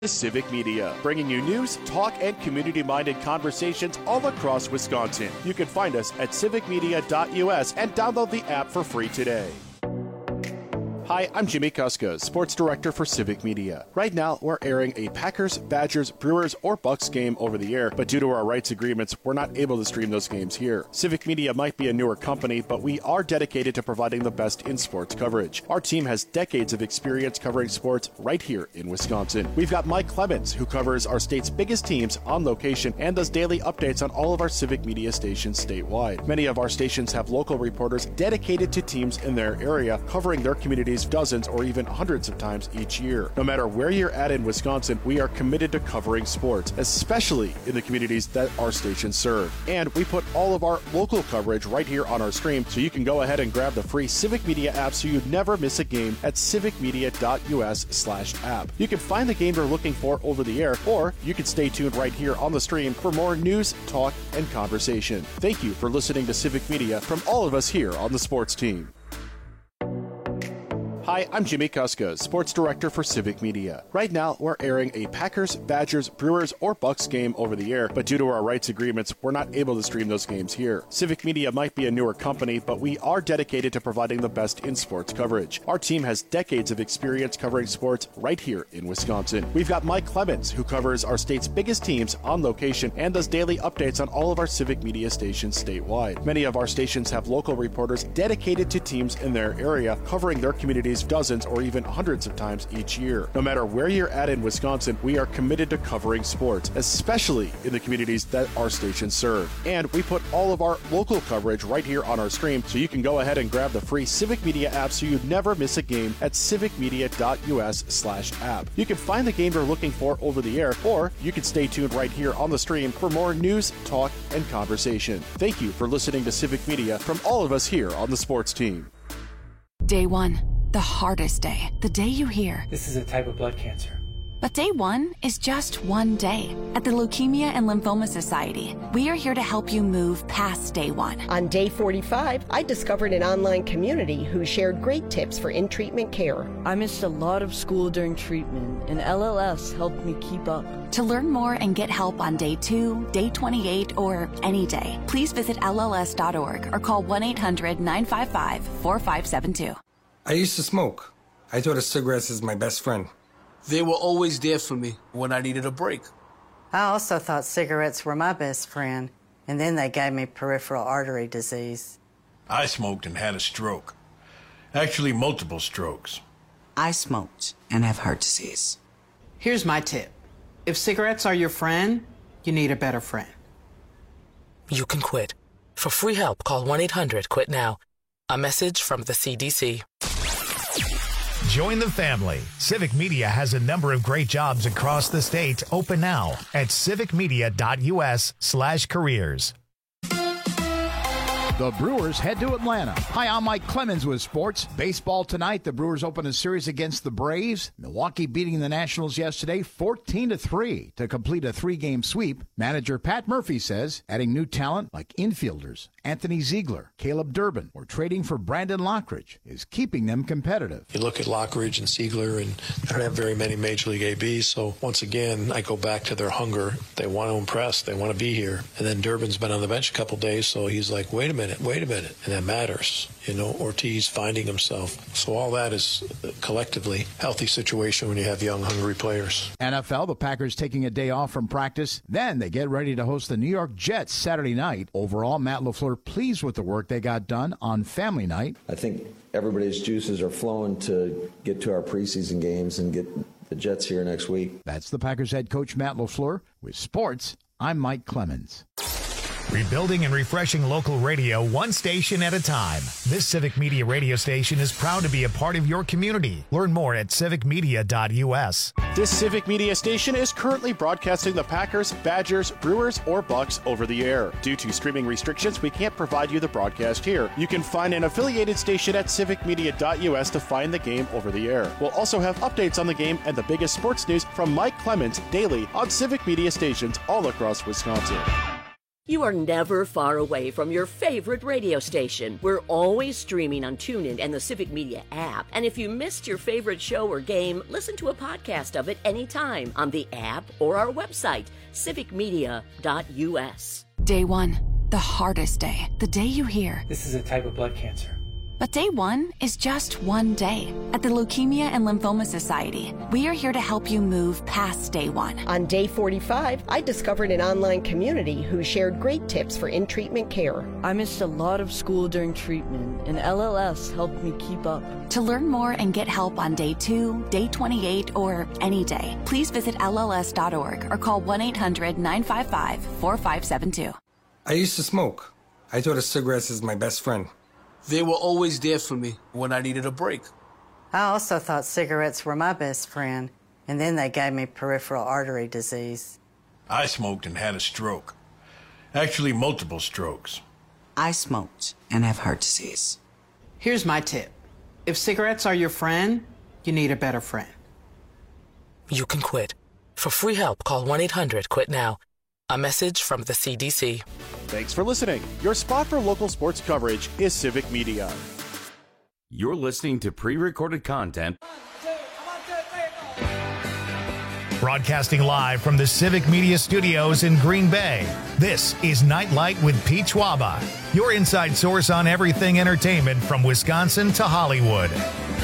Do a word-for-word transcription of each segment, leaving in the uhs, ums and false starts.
Civic Media, bringing you news, talk, and community-minded conversations all across Wisconsin. You can find us at civic media dot U S and download the app for free today. Hi, I'm Jimmy Kuska, Sports Director for Civic Media. Right now, we're airing a Packers, Badgers, Brewers, or Bucks game over the air, but due to our rights agreements, we're not able to stream those games here. Civic Media might be a newer company, but we are dedicated to providing the best in sports coverage. Our team has decades of experience covering sports right here in Wisconsin. We've got Mike Clemens, who covers our state's biggest teams on location and does daily updates on all of our Civic Media stations statewide. Many of our stations have local reporters dedicated to teams in their area, covering their communities dozens or even hundreds of times each year. No matter where you're at in Wisconsin, we are committed to covering sports, especially in the communities that our stations serve. And we put all of our local coverage right here on our stream, so you can go ahead and grab the free Civic Media app so you never miss a game at civic media dot U S slash app. You can find the game you're looking for over the air, or you can stay tuned right here on the stream for more news, talk, and conversation. Thank you for listening to Civic Media from all of us here on the sports team. Hi, I'm Jimmy Kuska, Sports Director for Civic Media. Right now, we're airing a Packers, Badgers, Brewers, or Bucks game over the air, but due to our rights agreements, we're not able to stream those games here. Civic Media might be a newer company, but we are dedicated to providing the best in sports coverage. Our team has decades of experience covering sports right here in Wisconsin. We've got Mike Clemens, who covers our state's biggest teams on location and does daily updates on all of our Civic Media stations statewide. Many of our stations have local reporters dedicated to teams in their area, covering their communities dozens or even hundreds of times each year. No matter where you're at in Wisconsin, we are committed to covering sports, especially in the communities that our stations serve. And we put all of our local coverage right here on our stream, so you can go ahead and grab the free Civic Media app so you never miss a game at civic media dot U S slash app. You can find the game you're looking for over the air, or you can stay tuned right here on the stream for more news, talk, and conversation. Thank you for listening to Civic Media from all of us here on the sports team. Day one. The hardest day. The day you hear, this is a type of blood cancer. But day one is just one day. At the Leukemia and Lymphoma Society, we are here to help you move past day one. On day forty-five, I discovered an online community who shared great tips for in-treatment care. I missed a lot of school during treatment, and L L S helped me keep up. To learn more and get help on day two, day twenty-eight, or any day, please visit L L S dot org or call one eight hundred nine five five four five seven two. I used to smoke. I thought of cigarettes as my best friend. They were always there for me when I needed a break. I also thought cigarettes were my best friend, and then they gave me peripheral artery disease. I smoked and had a stroke. Actually, multiple strokes. I smoked and have heart disease. Here's my tip. If cigarettes are your friend, you need a better friend. You can quit. For free help, call one eight hundred quit now. A message from the C D C. Join the family. Civic Media has a number of great jobs across the state open now at civic media dot U S slash careers. The Brewers head to Atlanta. Hi, I'm Mike Clemens with sports. Baseball tonight. The Brewers open a series against the Braves. Milwaukee beating the Nationals yesterday fourteen to three to complete a three-game sweep. Manager Pat Murphy says adding new talent like infielders Anthony Ziegler, Caleb Durbin, or trading for Brandon Lockridge is keeping them competitive. You look at Lockridge and Ziegler, and they don't have very many Major League A Bs, so once again, I go back to their hunger. They want to impress. They want to be here. And then Durbin's been on the bench a couple days, so he's like, wait a minute, wait a minute. And that matters. You know, Ortiz finding himself. So all that is collectively a healthy situation when you have young, hungry players. N F L, the Packers taking a day off from practice. Then they get ready to host the New York Jets Saturday night. Overall, Matt LaFleur pleased with the work they got done on family night. I think everybody's juices are flowing to get to our preseason games and get the Jets here next week. That's the Packers head coach Matt LaFleur. With sports, I'm Mike Clemens. Rebuilding and refreshing local radio one station at a time. This Civic Media radio station is proud to be a part of your community. Learn more at civic media dot U S. This Civic Media station is currently broadcasting the Packers, Badgers, Brewers, or Bucks over the air. Due to streaming restrictions, we can't provide you the broadcast here. You can find an affiliated station at civic media dot U S to find the game over the air. We'll also have updates on the game and the biggest sports news from Mike Clemens daily on Civic Media stations all across Wisconsin. You are never far away from your favorite radio station. We're always streaming on TuneIn and the Civic Media app. And if you missed your favorite show or game, listen to a podcast of it anytime on the app or our website, civic media dot u s. Day one, the hardest day. The day you hear, "This is a type of blood cancer." But day one is just one day. At the Leukemia and Lymphoma Society, we are here to help you move past day one. On day forty-five, I discovered an online community who shared great tips for in-treatment care. I missed a lot of school during treatment, and L L S helped me keep up. To learn more and get help on day two, day twenty-eight, or any day, please visit L L S dot org or call one eight hundred nine five five four five seven two. I used to smoke. I thought of cigarettes as my best friend. They were always there for me when I needed a break. I also thought cigarettes were my best friend, and then they gave me peripheral artery disease. I smoked and had a stroke. Actually, multiple strokes. I smoked and have heart disease. Here's my tip. If cigarettes are your friend, you need a better friend. You can quit. For free help, call one eight hundred quit now. A message from the C D C. Thanks for listening. Your spot for local sports coverage is Civic Media. You're listening to pre-recorded content. Broadcasting live from the Civic Media Studios in Green Bay, this is Nightlight with Pete Schwaba, your inside source on everything entertainment from Wisconsin to Hollywood.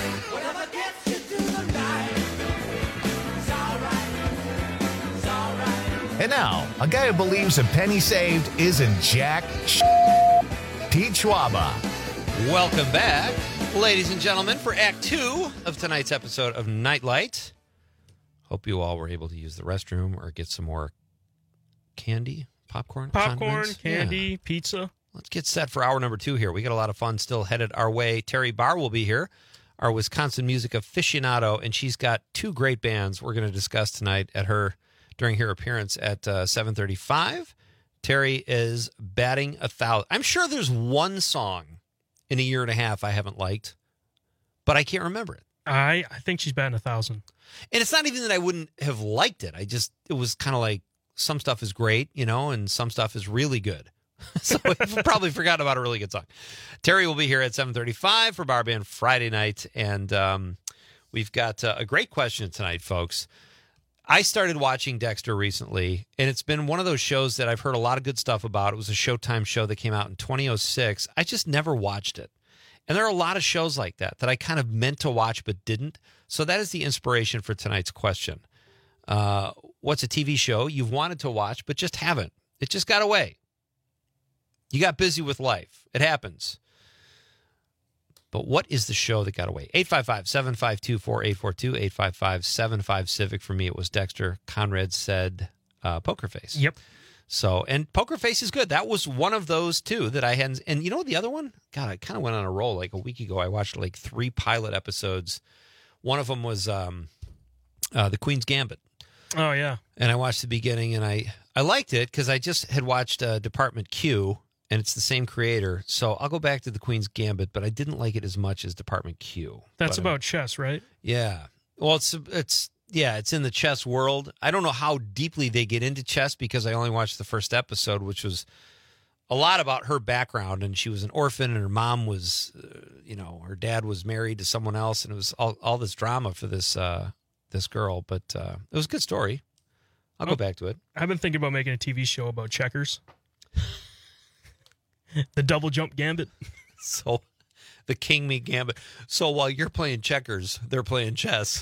And now, a guy who believes a penny saved isn't jack sh- Pete Schwaba. Welcome back, ladies and gentlemen, for Act Two of tonight's episode of Nightlight. Hope you all were able to use the restroom or get some more candy, popcorn, popcorn, condiments. candy, yeah. pizza. Let's get set for hour number two here. We got a lot of fun still headed our way. Terry Barr will be here, our Wisconsin music aficionado, and she's got two great bands we're going to discuss tonight at her during her appearance at uh, seven thirty-five. Terry is batting a thousand. I'm sure there's one song in a year and a half I haven't liked, but I can't remember it. I, I think she's batting a thousand. And it's not even that I wouldn't have liked it. I just, it was kind of like some stuff is great, you know, and some stuff is really good. So I've probably forgotten about a really good song. Terry will be here at seven thirty-five for Bar Band Friday night. And um, we've got uh, a great question tonight, folks. I started watching Dexter recently, and it's been one of those shows that I've heard a lot of good stuff about. It was a Showtime show that came out in two thousand six. I just never watched it. And there are a lot of shows like that that I kind of meant to watch but didn't. So that is the inspiration for tonight's question. Uh, what's a T V show you've wanted to watch but just haven't? It just got away. You got busy with life. It happens. But what is the show that got away? eight five five, seven five two, four eight four two, eight five five, seven five Civic. For me, it was Dexter. Conrad said uh, Poker Face. Yep. So, and Poker Face is good. That was one of those, too, that I hadn't. And you know the other one? God, I kind of went on a roll. Like a week ago, I watched like three pilot episodes. One of them was um, uh, The Queen's Gambit. Oh, yeah. And I watched the beginning, and I, I liked it because I just had watched uh, Department Q, and it's the same creator. So I'll go back to The Queen's Gambit, but I didn't like it as much as Department Q. That's but, about uh, chess, right? Yeah. Well, it's it's yeah, it's in the chess world. I don't know how deeply they get into chess because I only watched the first episode, which was a lot about her background. And she was an orphan, and her mom was, uh, you know, her dad was married to someone else, and it was all, all this drama for this uh, this girl. But uh, it was a good story. I'll oh, go back to it. I've been thinking about making a T V show about checkers. The double jump gambit. So, the king me gambit. So while you're playing checkers, they're playing chess.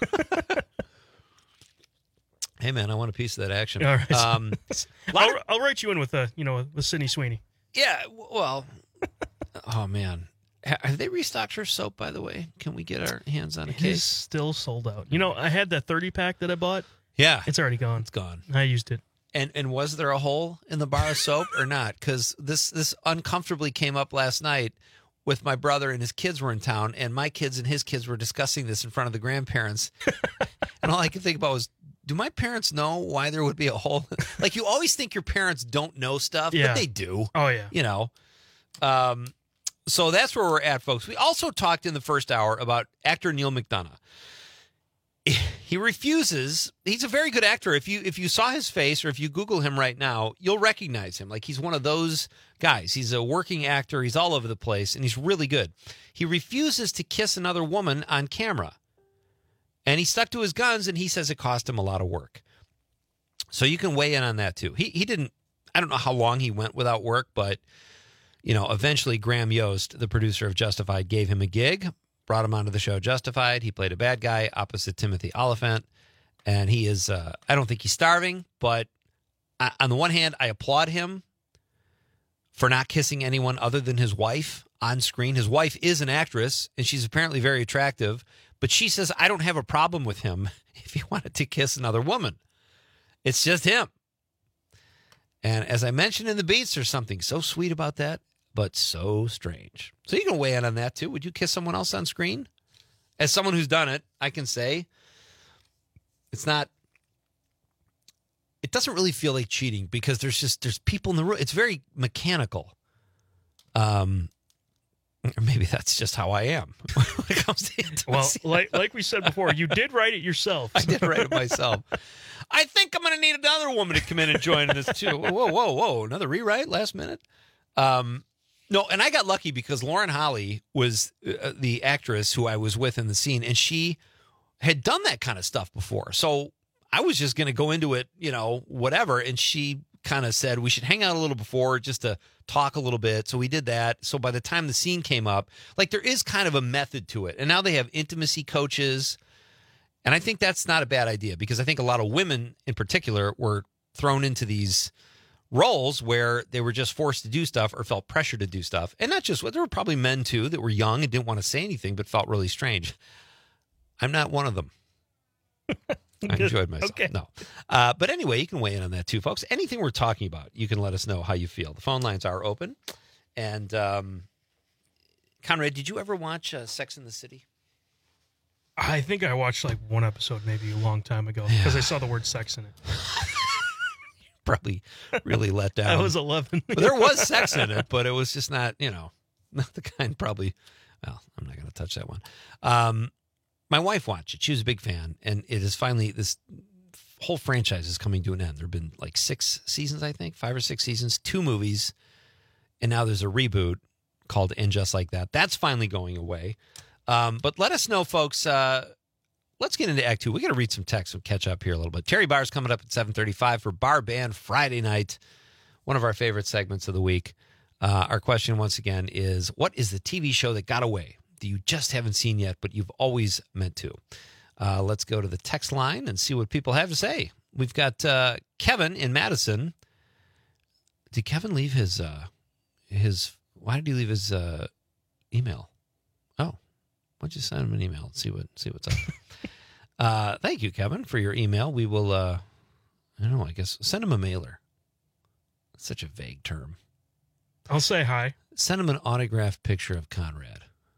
Hey man, I want a piece of that action. All right. Um, I'll, of, I'll write you in with a, you know, with Sydney Sweeney. Yeah. Well. Oh man, have they restocked her soap? By the way, can we get our hands on a it case? Is still sold out. You know, I had that thirty pack that I bought. Yeah, it's already gone. It's gone. I used it. And and was there a hole in the bar of soap or not? Because this this uncomfortably came up last night with my brother, and his kids were in town, and my kids and his kids were discussing this in front of the grandparents. And all I could think about was, do my parents know why there would be a hole? Like, you always think your parents don't know stuff, yeah. but they do. Oh, yeah. You know. Um, so that's where we're at, folks. We also talked in the first hour about actor Neal McDonough. he refuses. He's a very good actor. If you if you saw his face or if you Google him right now, you'll recognize him. Like, he's one of those guys. He's a working actor. He's all over the place, and he's really good. He refuses to kiss another woman on camera. And he stuck to his guns, and he says it cost him a lot of work. So you can weigh in on that, too. He he didn't, I don't know how long he went without work, but, you know, eventually Graham Yost, the producer of Justified, gave him a gig. Brought him onto the show Justified. He played a bad guy opposite Timothy Oliphant. And he is, uh, I don't think he's starving, but I, on the one hand, I applaud him for not kissing anyone other than his wife on screen. His wife is an actress, and she's apparently very attractive, but she says, I don't have a problem with him if he wanted to kiss another woman. It's just him. And as I mentioned in the Beats, there's something so sweet about that, but so strange. So you can weigh in on that, too. Would you kiss someone else on screen? As someone who's done it, I can say it's not, it doesn't really feel like cheating because there's just, there's people in the room. It's very mechanical. Um, or maybe that's just how I am when it comes to intimacy. Well, like, like we said before, you did write it yourself. I did write it myself. I think I'm going to need another woman to come in and join in this, too. Whoa, whoa, whoa. Another rewrite last minute? Um, No, and I got lucky because Lauren Holly was uh, the actress who I was with in the scene, and she had done that kind of stuff before. So I was just going to go into it, you know, whatever. And she kind of said we should hang out a little before just to talk a little bit. So we did that. So by the time the scene came up, like, there is kind of a method to it. And now they have intimacy coaches. And I think that's not a bad idea because I think a lot of women in particular were thrown into these roles where they were just forced to do stuff or felt pressure to do stuff. And not just, well, there were probably men too that were young and didn't want to say anything but felt really strange. I'm not one of them. I enjoyed myself. Okay. No. Uh, but anyway, you can weigh in on that too, folks. Anything we're talking about, you can let us know how you feel. The phone lines are open. And um, Conrad, did you ever watch uh, Sex and the City? I think I watched like one episode maybe a long time ago because yeah. I saw the word sex in it. Probably really let down. I was eleven. But there was sex in it, but it was just not, you know, not the kind probably, well, I'm not going to touch that one. Um, my wife watched it. She was a big fan, and it is finally, this whole franchise is coming to an end. There have been like six seasons, I think, five or six seasons, two movies, and now there's a reboot called And Just Like That. That's finally going away. Um, but let us know, folks. Uh, let's get into Act Two. We got to read some text and catch up here a little bit. Terry Barr's coming up at seven thirty-five for Bar Band Friday night, one of our favorite segments of the week. Uh, our question, once again, is what is the T V show that got away that you just haven't seen yet, but you've always meant to? Uh, let's go to the text line and see what people have to say. We've got uh, Kevin in Madison. Did Kevin leave his, uh, his, why did he leave his uh, email? Oh, why don't you send him an email and see what, see what's up. uh, thank you, Kevin, for your email. We will, uh, I don't know, I guess, send him a mailer. It's such a vague term. I'll say hi. Send him an autographed picture of Conrad.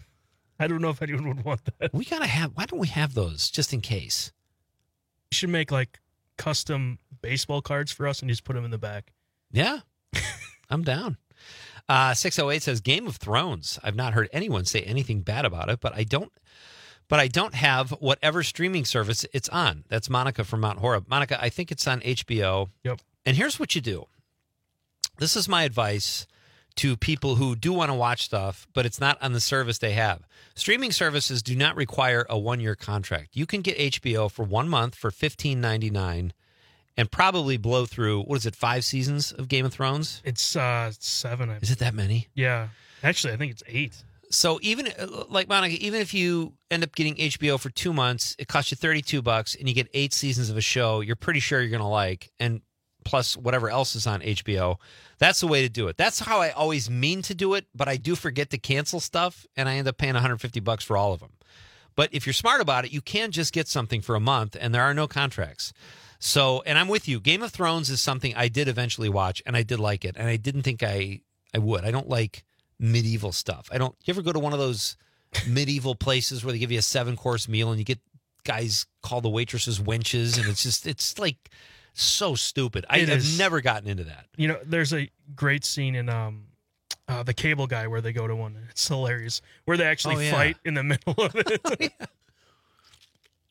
I don't know if anyone would want that. We got to have, why don't we have those just in case? You should make like custom baseball cards for us and just put them in the back. Yeah, I'm down. Uh, six oh eight says Game of Thrones. I've not heard anyone say anything bad about it, but I don't, but I don't have whatever streaming service it's on. That's Monica from Mount Horeb. Monica, I think it's on H B O. Yep. And here's what you do. This is my advice to people who do want to watch stuff, but it's not on the service they have. Streaming services do not require a one-year contract. You can get H B O for one month for fifteen ninety-nine and probably blow through, what is it, five seasons of Game of Thrones? It's uh, seven. I is it that many? Yeah. Actually, I think it's eight. So even, like Monica, even if you end up getting H B O for two months, it costs you thirty-two bucks and you get eight seasons of a show you're pretty sure you're going to like, and plus whatever else is on H B O. That's the way to do it. That's how I always mean to do it, but I do forget to cancel stuff, and I end up paying one hundred fifty bucks for all of them. But if you're smart about it, you can just get something for a month, and there are no contracts. So, and I'm with you. Game of Thrones is something I did eventually watch, and I did like it, and I didn't think I, I would. I don't like medieval stuff. I don't. You ever go to one of those medieval places where they give you a seven-course meal, and you get guys call the waitresses wenches, and it's just, it's like so stupid. I have never gotten into that. You know, there's a great scene in um, uh, The Cable Guy where they go to one. It's hilarious. Where they actually oh, yeah. fight in the middle of it. Oh, yeah.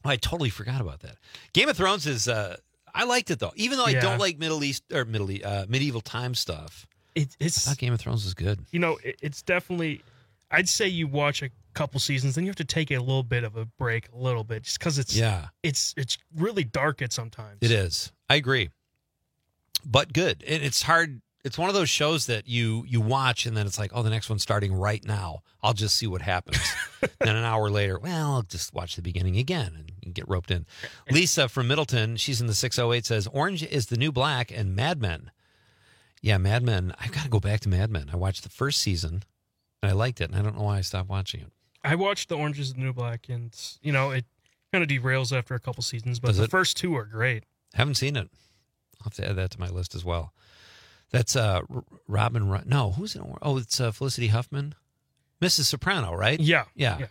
Oh, I totally forgot about that. Game of Thrones is, uh, I liked it though. Even though I Yeah. don't like Middle East or Middle East, uh, medieval time stuff. It, it's I thought Game of Thrones was good. You know, it, it's definitely. I'd say you watch a couple seasons, then you have to take a little bit of a break, a little bit, just because it's Yeah. it's it's really dark at sometimes. It is. I agree. But good. And it's hard. It's one of those shows that you you watch and then it's like, oh, the next one's starting right now. I'll just see what happens. Then an hour later, well, I'll just watch the beginning again and you get roped in. Lisa from Middleton, she's in the six oh eight, says, Orange is the New Black and Mad Men. Yeah, Mad Men. I've got to go back to Mad Men. I watched the first season and I liked it, and I don't know why I stopped watching it. I watched The Orange is the New Black, and you know it kind of derails after a couple seasons, but Does the it? first two are great. Haven't seen it. I'll have to add that to my list as well. That's uh, R- Robin. Ru- no, who's it? Oh, it's uh, Felicity Huffman, Missus Soprano, right? Yeah, yeah.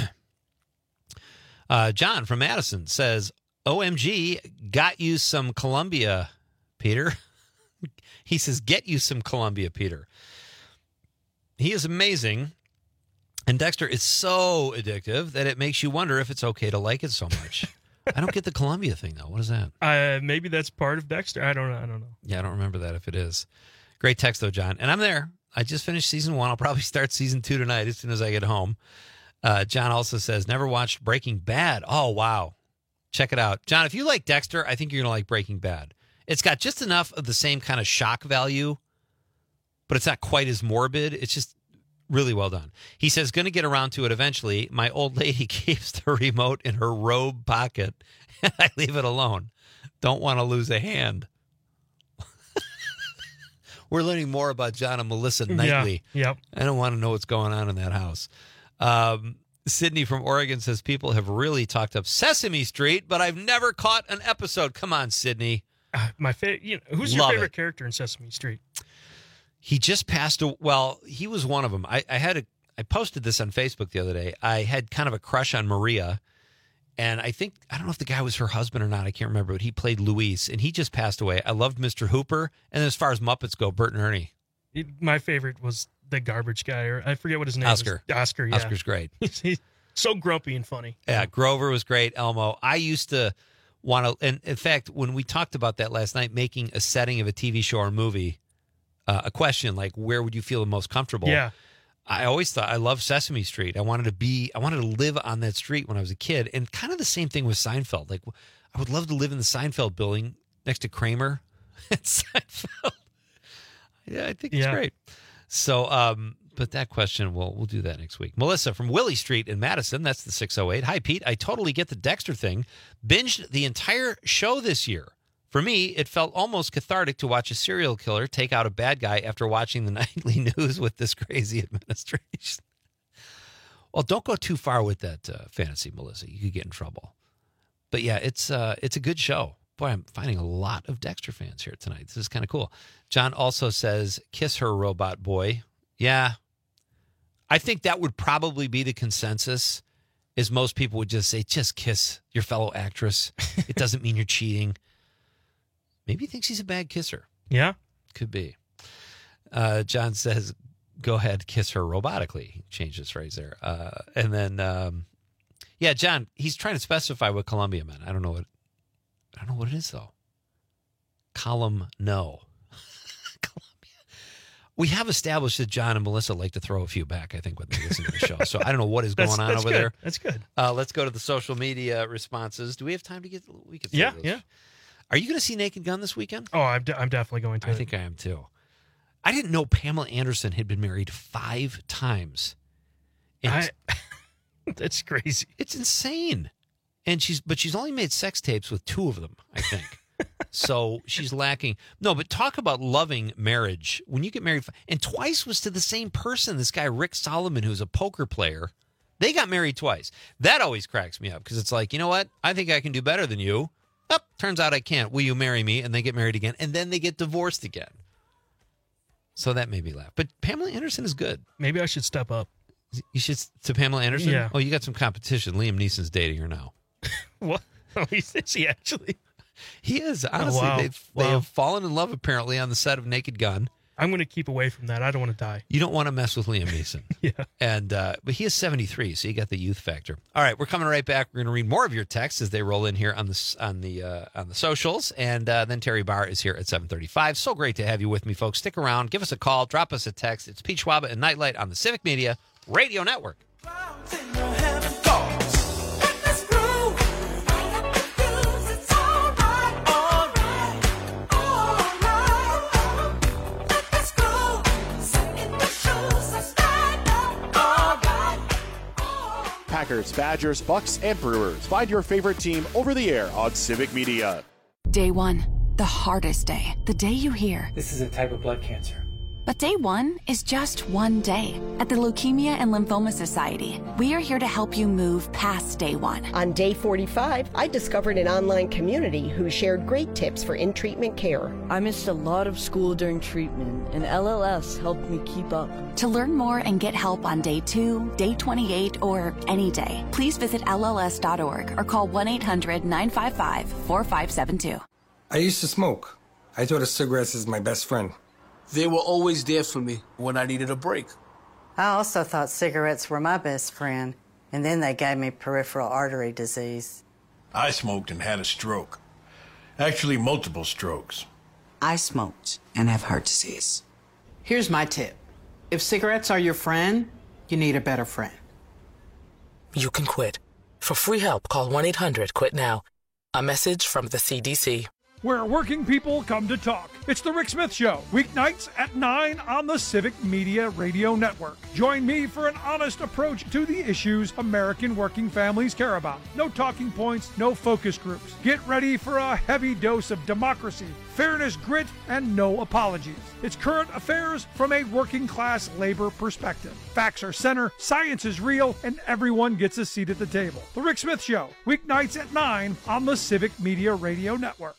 uh, John from Madison says, "O M G, got you some Columbia, Peter." He says, "Get you some Columbia, Peter." He is amazing. And Dexter is so addictive that it makes you wonder if it's okay to like it so much. I don't get the Columbia thing, though. What is that? Uh, maybe that's part of Dexter. I don't know. I don't know. Yeah, I don't remember that if it is. Great text, though, John. And I'm there. I just finished season one. I'll probably start season two tonight as soon as I get home. Uh, John also says, never watched Breaking Bad. Oh, wow. Check it out. John, if you like Dexter, I think you're going to like Breaking Bad. It's got just enough of the same kind of shock value, but it's not quite as morbid. It's just really well done. He says, going to get around to it eventually. My old lady keeps the remote in her robe pocket, and I leave it alone. Don't want to lose a hand. We're learning more about John and Melissa nightly. Yeah, yep. I don't want to know what's going on in that house. Um, Sydney from Oregon says, people have really talked up Sesame Street, but I've never caught an episode. Come on, Sydney. Uh, my favorite. You know, who's Love your favorite it. character in Sesame Street? He just passed. A, well, he was one of them. I, I had a. I posted this on Facebook the other day. I had kind of a crush on Maria, and I think I don't know if the guy was her husband or not. I can't remember, but he played Luis, and he just passed away. I loved Mister Hooper, and then as far as Muppets go, Bert and Ernie. It, my favorite was the garbage guy, or I forget what his name Oscar. is. Oscar. Yeah. Oscar's great. He's, he's so grumpy and funny. Yeah, Grover was great. Elmo. I used to want to, and in fact, when we talked about that last night, making a setting of a T V show or movie, uh, a question like, where would you feel the most comfortable? Yeah. I always thought I loved Sesame Street. I wanted to be, I wanted to live on that street when I was a kid, and kind of the same thing with Seinfeld. Like, I would love to live in the Seinfeld building next to Kramer at Seinfeld. Yeah, I think it's Yeah. great. So, um, but that question, we'll we'll do that next week. Melissa from Willie Street in Madison, that's the six oh eight. Hi, Pete. I totally get the Dexter thing. Binged the entire show this year. For me, it felt almost cathartic to watch a serial killer take out a bad guy after watching the nightly news with this crazy administration. Well, don't go too far with that uh, fantasy, Melissa. You could get in trouble. But yeah, it's uh, it's a good show. Boy, I'm finding a lot of Dexter fans here tonight. This is kind of cool. John also says, kiss her, robot boy. Yeah. I think that would probably be the consensus, is most people would just say, just kiss your fellow actress. It doesn't mean you're cheating. Maybe he thinks he's a bad kisser. Yeah. Could be. Uh, John says, go ahead, kiss her robotically. He changed his phrase there. Uh, and then, um, yeah, John, he's trying to specify what Columbia meant. I don't know what, I don't know what it is, though. Column no. We have established that John and Melissa like to throw a few back, I think, when they listen to the show. So I don't know what is going That's- on that's over good. there. That's good. Uh, let's go to the social media responses. Do we have time to get? We could. Yeah, those. yeah. Are you going to see Naked Gun this weekend? Oh, I'm, de- I'm definitely going to. I think I am too. I didn't know Pamela Anderson had been married five times. I, that's crazy. It's insane. And she's, but she's only made sex tapes with two of them, I think. So she's lacking. No, but talk about loving marriage. When you get married, and twice was to the same person, this guy, Rick Solomon, who's a poker player. They got married twice. That always cracks me up because it's like, you know what? I think I can do better than you. Oh, turns out I can't. Will you marry me? And they get married again. And then they get divorced again. So that made me laugh. But Pamela Anderson is good. Maybe I should step up. You should, to Pamela Anderson? Yeah. Oh, you got some competition. Liam Neeson's dating her now. What? Oh, is he actually? He is. Honestly, Oh, wow. they've, they Wow. have fallen in love apparently on the set of Naked Gun. I'm going to keep away from that. I don't want to die. You don't want to mess with Liam Neeson. Yeah. And uh, but he is seventy-three, so you got the youth factor. All right, we're coming right back. We're going to read more of your texts as they roll in here on the on the uh, on the socials, and uh, then Terry Barr is here at seven thirty-five. So great to have you with me, folks. Stick around. Give us a call. Drop us a text. It's Pete Schwaba and Nightlight on the Civic Media Radio Network. Packers, Badgers, Bucks, and Brewers. Find your favorite team over the air on Civic Media. Day one, the hardest day. The day you hear, this is a type of blood cancer. But day one is just one day. At the Leukemia and Lymphoma Society, we are here to help you move past day one. On day forty-five, I discovered an online community who shared great tips for in-treatment care. I missed a lot of school during treatment, and L L S helped me keep up. To learn more and get help on day two, day twenty-eight, or any day, please visit L L S dot org or call one eight hundred nine five five four five seven two. I used to smoke. I thought of cigarettes as my best friend. They were always there for me when I needed a break. I also thought cigarettes were my best friend, and then they gave me peripheral artery disease. I smoked and had a stroke. Actually, multiple strokes. I smoked and have heart disease. Here's my tip. If cigarettes are your friend, you need a better friend. You can quit. For free help, call one eight hundred quit now. A message from the C D C. Where working people come to talk. It's the Rick Smith Show, weeknights at nine on the Civic Media Radio Network. Join me for an honest approach to the issues American working families care about. No talking points, no focus groups. Get ready for a heavy dose of democracy, fairness, grit, and no apologies. It's current affairs from a working class labor perspective. Facts are center, science is real, and everyone gets a seat at the table. The Rick Smith Show, weeknights at nine on the Civic Media Radio Network.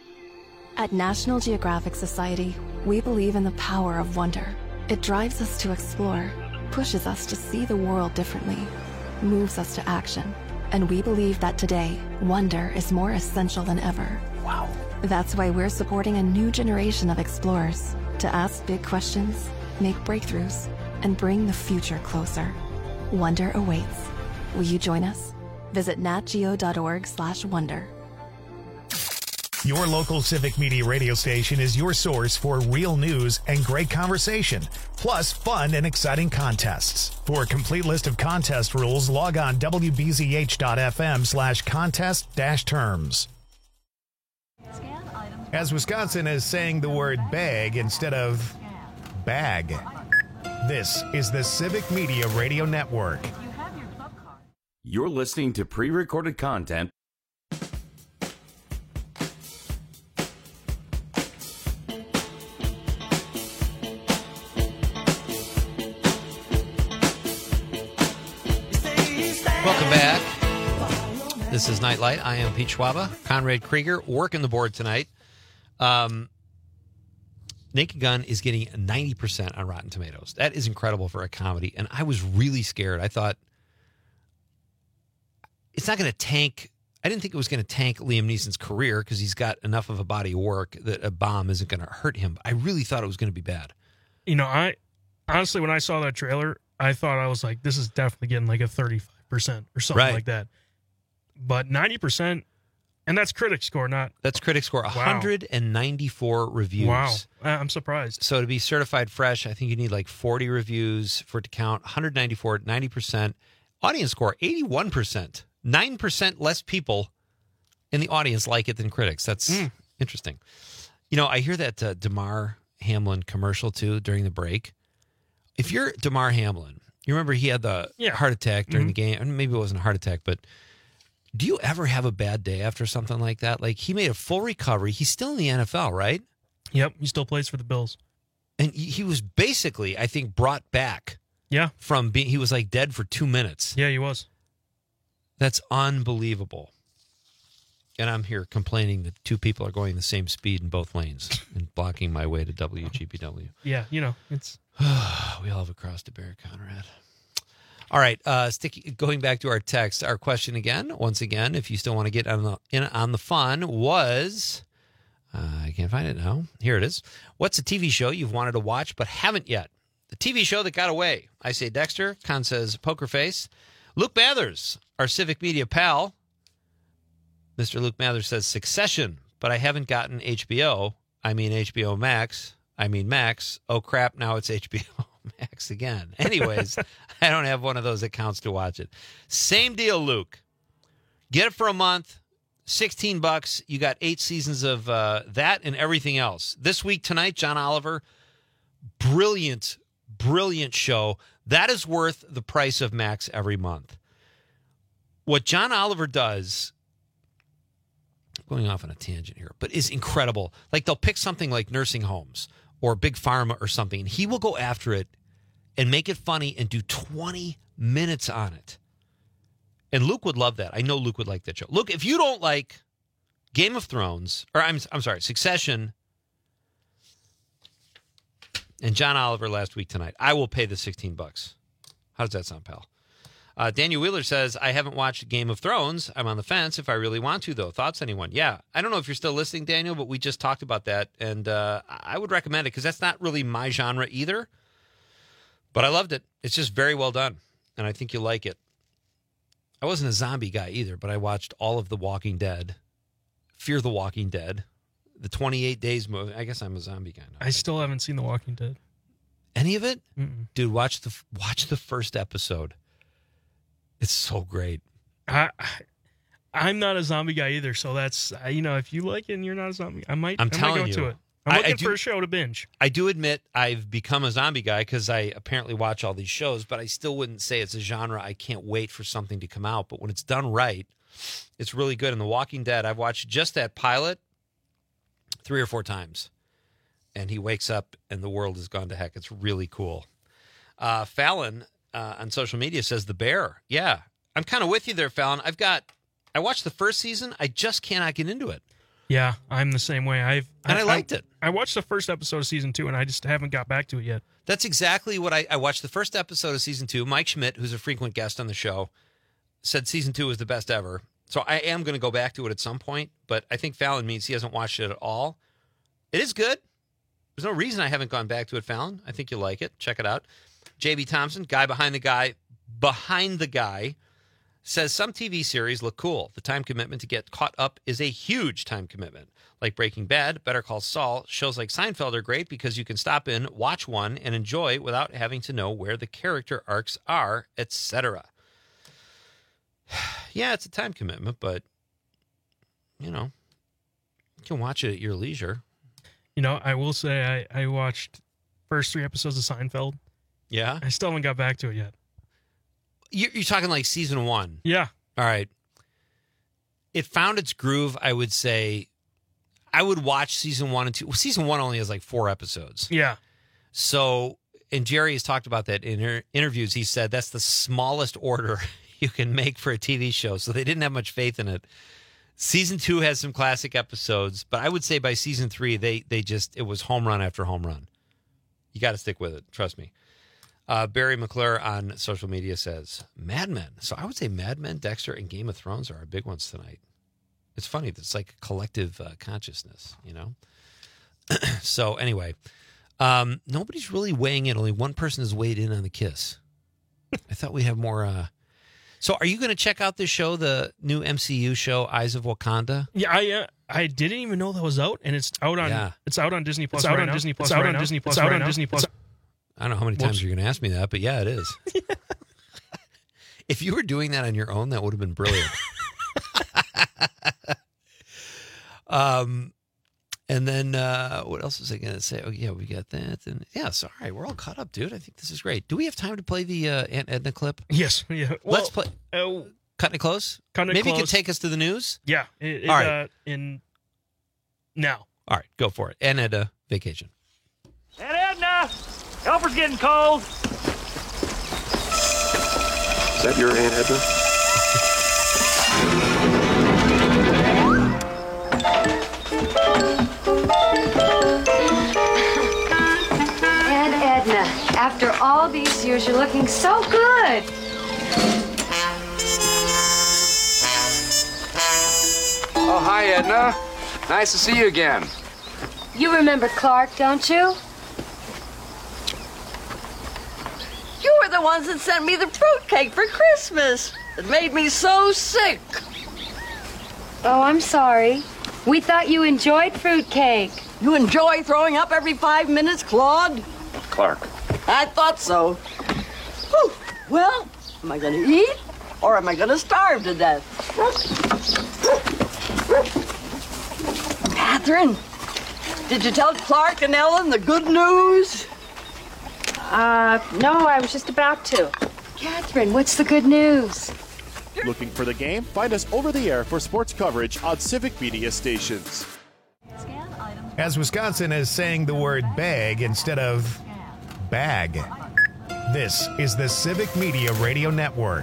At National Geographic Society, we believe in the power of wonder. It drives us to explore, pushes us to see the world differently, moves us to action. And we believe that today, wonder is more essential than ever. Wow. That's why we're supporting a new generation of explorers to ask big questions, make breakthroughs, and bring the future closer. Wonder awaits. Will you join us? Visit natgeo dot org slash wonder. Your local Civic Media radio station is your source for real news and great conversation, plus fun and exciting contests. For a complete list of contest rules, log on W B Z H dot F M slash contest dash terms. As Wisconsin is saying the word bag instead of bag. This is the Civic Media Radio Network. You're listening to pre-recorded content. Welcome back. This is Nightlight. I am Pete Schwaba. Conrad Krieger working the board tonight. Um, Naked Gun is getting ninety percent on Rotten Tomatoes. That is incredible for a comedy, and I was really scared. I thought it's not going to tank. I didn't think it was going to tank Liam Neeson's career because he's got enough of a body of work that a bomb isn't going to hurt him. I really thought it was going to be bad. You know, I honestly, when I saw that trailer, I thought I was like, this is definitely getting like a thirty-five percent or something Right. like that. But ninety percent, and that's critic score, not... That's critic score. Wow. one hundred ninety-four reviews. Wow. I'm surprised. So to be certified fresh, I think you need like forty reviews for it to count. one hundred ninety-four, ninety percent. Audience score, eighty-one percent. nine percent less people in the audience like it than critics. That's Mm. interesting. You know, I hear that uh, DeMar Hamlin commercial too during the break. If you're DeMar Hamlin, you remember he had the Yeah. heart attack during Mhm. the game. And maybe it wasn't a heart attack, but do you ever have a bad day after something like that? Like, he made a full recovery. He's still in the N F L, right? Yep, he still plays for the Bills. And he he was basically, I think, brought back Yeah. from being, he was like dead for two minutes. Yeah, he was. That's unbelievable. And I'm here complaining that two people are going the same speed in both lanes and blocking my way to W G P W. Yeah, you know, it's... We all have a cross to bear, Conrad. All right, uh, stick, going back to our text, our question again, once again, if you still want to get on the in on the fun, was Uh, I can't find it now. Here it is. What's a T V show you've wanted to watch but haven't yet? The T V show that got away. I say Dexter. Con says Poker Face. Luke Mathers, our Civic Media pal. Mister Luke Mathers says Succession, but I haven't gotten H B O. I mean H B O Max. I mean Max. Oh, crap. Now it's H B O Max again. Anyways, I don't have one of those accounts to watch it. Same deal, Luke. Get it for a month. sixteen bucks. You got eight seasons of uh, that and everything else. This week, tonight, John Oliver. Brilliant, brilliant show. That is worth the price of Max every month. What John Oliver does, going off on a tangent here, but is incredible. Like they'll pick something like nursing homes or Big Pharma or something, and he will go after it and make it funny and do twenty minutes on it. And Luke would love that. I know Luke would like that show. Luke, if you don't like Game of Thrones, or I'm I'm sorry, Succession, and John Oliver last week tonight, I will pay the sixteen bucks. How does that sound, pal? Uh, Daniel Wheeler says, I haven't watched Game of Thrones. I'm on the fence if I really want to, though. Thoughts, anyone? Yeah. I don't know if you're still listening, Daniel, but we just talked about that, and uh, I would recommend it because that's not really my genre either. But I loved it. It's just very well done, and I think you'll like it. I wasn't a zombie guy either, but I watched all of The Walking Dead, Fear the Walking Dead, the twenty-eight days movie. I guess I'm a zombie guy now. I still haven't seen The Walking Dead. Any of it? Mm-mm. Dude, watch the watch the first episode. It's so great. I, I I'm not a zombie guy either, so that's uh, you know, if you like it and you're not a zombie, I might. I'm I telling might go you, to it. I'm looking I, I do, for a show to binge. I do admit I've become a zombie guy because I apparently watch all these shows, but I still wouldn't say it's a genre I can't wait for something to come out. But when it's done right, it's really good. And The Walking Dead, I've watched just that pilot three or four times, and he wakes up and the world has gone to heck. It's really cool. Uh, Fallon uh, on social media says The Bear. Yeah, I'm kind of with you there, Fallon. I've got, I watched the first season. I just cannot get into it. Yeah, I'm the same way. I've and I, I liked I, it. I watched the first episode of season two, and I just haven't got back to it yet. That's exactly what I, I watched. The first episode of season two. Mike Schmidt, who's a frequent guest on the show, said season two was the best ever. So I am going to go back to it at some point, but I think Fallon means he hasn't watched it at all. It is good. There's no reason I haven't gone back to it, Fallon. I think you'll like it. Check it out. J B Thompson, guy behind the guy, behind the guy, says some T V series look cool. The time commitment to get caught up is a huge time commitment. Like Breaking Bad, Better Call Saul, shows like Seinfeld are great because you can stop in, watch one, and enjoy without having to know where the character arcs are, et cetera. Yeah, it's a time commitment, but, you know, you can watch it at your leisure. You know, I will say I, I watched first three episodes of Seinfeld. Yeah? I still haven't got back to it yet. You're, you're talking like season one? Yeah. All right. It found its groove, I would say. I would watch season one and two. Well, season one only has like four episodes. Yeah. So, and Jerry has talked about that in her interviews. He said that's the smallest order you can make for a T V show. So they didn't have much faith in it. Season two has some classic episodes, but I would say by season three, they they just, it was home run after home run. You got to stick with it. Trust me. Uh, Barry McClure on social media says, Mad Men. So I would say Mad Men, Dexter, and Game of Thrones are our big ones tonight. It's funny. It's like a collective uh, consciousness, you know? So anyway, um, nobody's really weighing in. Only one person has weighed in on the kiss. I thought we'd have more. Uh... So are you going to check out this show, the new M C U show, Eyes of Wakanda? Yeah, I uh, I didn't even know that was out, and it's out on Yeah. it's out on Disney Plus. It's out right on now. Disney Plus It's out right on now. Disney Plus. It's out right on now. Disney Plus. It's- I don't know how many times you're going to ask me that, but yeah, it is. If you were doing that on your own, that would have been brilliant. um, and then uh, what else was I going to say? Oh, yeah, we got that. And yeah, sorry, we're all caught up, dude. I think this is great. Do we have time to play the uh, Aunt Edna clip? Yes. Yeah. Well, Let's play. Uh, Cutting it close? Cutting it Maybe you close. can take us to the news? Yeah. It, it, All right. Uh, in now. All right, go for it. Aunt Edna vacation. Aunt Edna! Helper's getting cold. Is that your Aunt Edna? Aunt Edna, after all these years, you're looking so good. Oh, hi, Edna. Nice to see you again. You remember Clark, don't you? You were the ones that sent me the fruitcake for Christmas. It made me so sick. Oh, I'm sorry. We thought you enjoyed fruitcake. You enjoy throwing up every five minutes, Claude? Clark. I thought so. Whew. Well, am I going to eat or am I going to starve to death? Catherine, did you tell Clark and Ellen the good news? Uh, no, I was just about to. Catherine, what's the good news? Looking for the game? Find us over the air for sports coverage on Civic Media stations. As Wisconsin is saying the word bag instead of bag. This is the Civic Media Radio Network.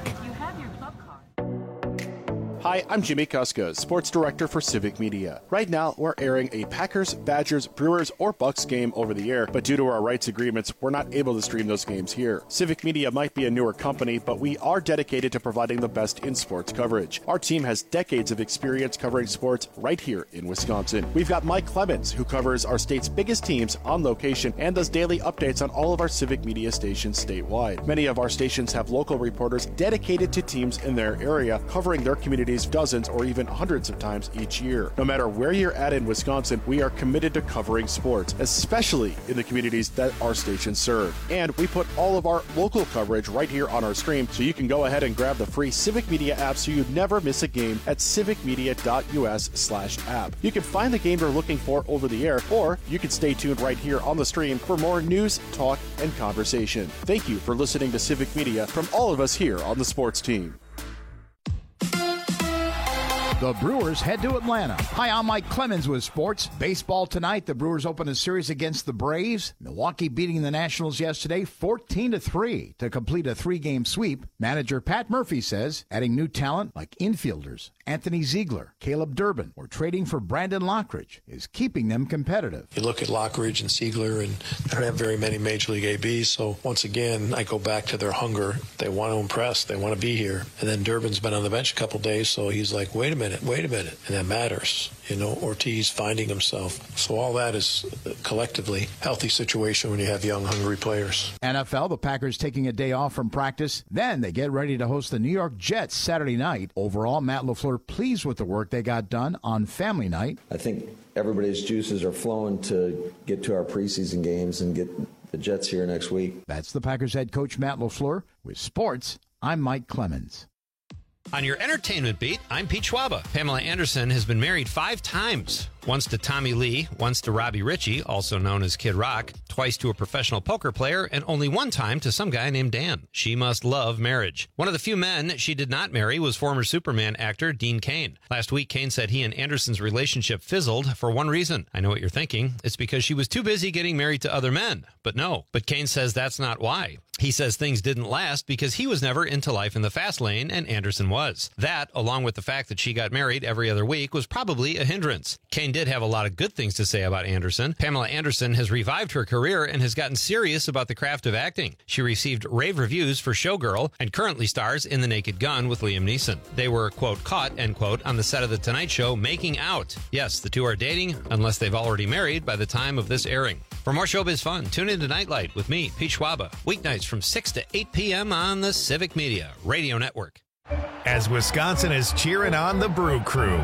Hi, I'm Jimmy Kuska, Sports Director for Civic Media. Right now, we're airing a Packers, Badgers, Brewers, or Bucks game over the air, but due to our rights agreements, we're not able to stream those games here. Civic Media might be a newer company, but we are dedicated to providing the best in sports coverage. Our team has decades of experience covering sports right here in Wisconsin. We've got Mike Clemens, who covers our state's biggest teams on location and does daily updates on all of our Civic Media stations statewide. Many of our stations have local reporters dedicated to teams in their area, covering their communities dozens or even hundreds of times each year. No matter where you're at in Wisconsin, we are committed to covering sports, especially in the communities that our stations serve. And we put all of our local coverage right here on our stream, so you can go ahead and grab the free Civic Media app so you never miss a game at civicmedia.us slash app. You can find the game you're looking for over the air, or you can stay tuned right here on the stream for more news, talk, and conversation. Thank you for listening to Civic Media from all of us here on the sports team. The Brewers head to Atlanta. Hi, I'm Mike Clemens with sports. Baseball tonight. The Brewers open a series against the Braves. Milwaukee beating the Nationals yesterday fourteen to three to complete a three-game sweep. Manager Pat Murphy says adding new talent like infielders Anthony Ziegler, Caleb Durbin, or trading for Brandon Lockridge is keeping them competitive. You look at Lockridge and Ziegler, and they don't have very many Major League A Bs, so once again, I go back to their hunger. They want to impress. They want to be here. And then Durbin's been on the bench a couple days, so he's like, wait a minute, wait a minute. And that matters. You know, Ortiz finding himself. So all that is collectively healthy situation when you have young, hungry players. N F L, the Packers taking a day off from practice. Then they get ready to host the New York Jets Saturday night. Overall, Matt LaFleur pleased with the work they got done on family night. I think everybody's juices are flowing to get to our preseason games and get the Jets here next week. That's the Packers head coach Matt LaFleur. With sports, I'm Mike Clemens. On your entertainment beat, I'm Pete Schwaba. Pamela Anderson has been married five times. Once to Tommy Lee, once to Robbie Ritchie, also known as Kid Rock, twice to a professional poker player, and only one time to some guy named Dan. She must love marriage. One of the few men she did not marry was former Superman actor Dean Cain. Last week, Cain said he and Anderson's relationship fizzled for one reason. I know what you're thinking. It's because she was too busy getting married to other men. But no. But Cain says that's not why. He says things didn't last because he was never into life in the fast lane and Anderson was. That, along with the fact that she got married every other week, was probably a hindrance. Cain did have a lot of good things to say about Anderson. Pamela Anderson has revived her career and has gotten serious about the craft of acting. She received rave reviews for Showgirl and currently stars in The Naked Gun with Liam Neeson. They were, quote, caught, end quote, on the set of The Tonight Show making out. Yes, the two are dating, unless they've already married by the time of this airing. For more showbiz fun, tune in to Nightlight with me, Pete Schwaba, weeknights from six to eight p.m. on the Civic Media Radio Network. As Wisconsin is cheering on the Brew Crew.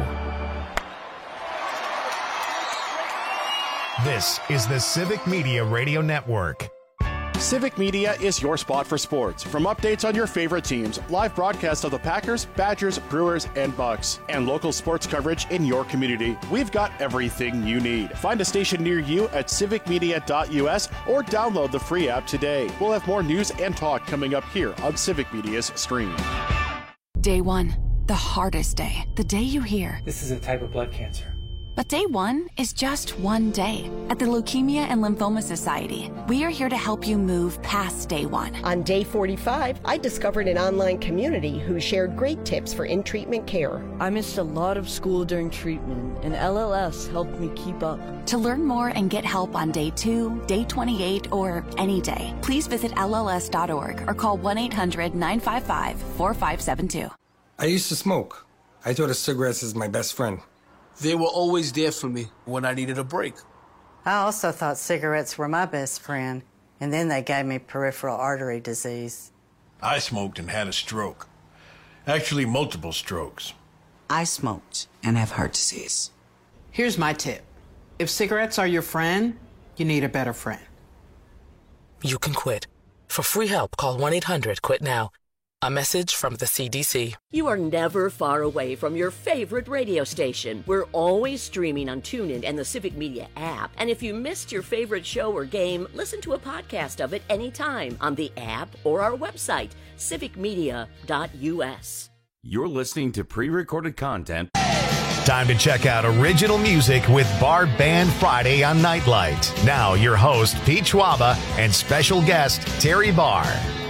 This is the Civic Media Radio Network. Civic Media is your spot for sports. From updates on your favorite teams, live broadcasts of the Packers, Badgers, Brewers, and Bucks, and local sports coverage in your community, we've got everything you need. Find a station near you at civic media dot u s or download the free app today. We'll have more news and talk coming up here on Civic Media's stream. Day one, the hardest day. The day you hear, this is a type of blood cancer. But day one is just one day. At the Leukemia and Lymphoma Society, we are here to help you move past day one. On day forty-five, I discovered an online community who shared great tips for in-treatment care. I missed a lot of school during treatment, and L L S helped me keep up. To learn more and get help on day two, day twenty-eight, or any day, please visit L L S dot org or call one eight hundred nine five five four five seven two. I used to smoke. I thought a cigarette is my best friend. They were always there for me when I needed a break. I also thought cigarettes were my best friend, and then they gave me peripheral artery disease. I smoked and had a stroke. Actually, multiple strokes. I smoked and have heart disease. Here's my tip. If cigarettes are your friend, you need a better friend. You can quit. For free help, call one eight hundred quit now. A message from the C D C. You are never far away from your favorite radio station. We're always streaming on TuneIn and the Civic Media app. And if you missed your favorite show or game, listen to a podcast of it anytime on the app or our website, civic media dot u s. You're listening to pre-recorded content. Time to check out original music with Bar Band Friday on Nightlight. Now, your host, Pete Schwaba, and special guest, Terry Barr.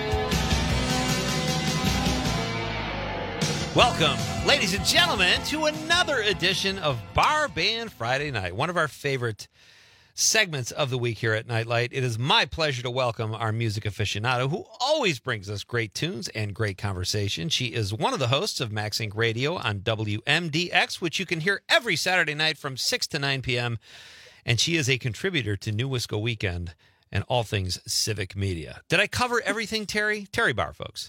Welcome, ladies and gentlemen, to another edition of Bar Band Friday Night, one of our favorite segments of the week here at Nightlight. It is my pleasure to welcome our music aficionado who always brings us great tunes and great conversation. She is one of the hosts of Max Inc Radio on W M D X, which you can hear every Saturday night from six to nine p.m., and she is a contributor to New Wisco Weekend and all things Civic Media. Did I cover everything, Terry? Terry Barr, folks.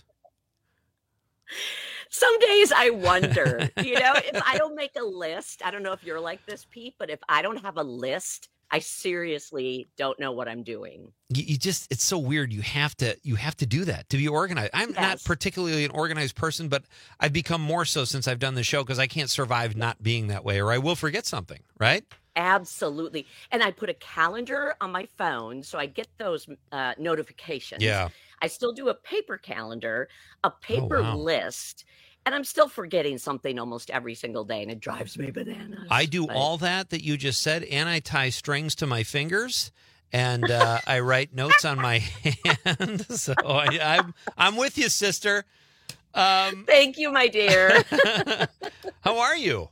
Some days I wonder, you know, if I don't make a list, I don't know if you're like this, Pete, but if I don't have a list, I seriously don't know what I'm doing. You, you just, it's so weird. You have to, you have to do that to be organized. I'm Yes. not particularly an organized person, but I've become more so since I've done the show because I can't survive not being that way, or I will forget something, right? Absolutely. And I put a calendar on my phone so I get those uh, notifications. Yeah. I still do a paper calendar, a paper wow. list, and I'm still forgetting something almost every single day, and it drives me bananas. I do But- all that that you just said, and I tie strings to my fingers, and uh, I write notes on my hand. So I, I'm I'm with you, sister. Um, Thank you, my dear. how are you?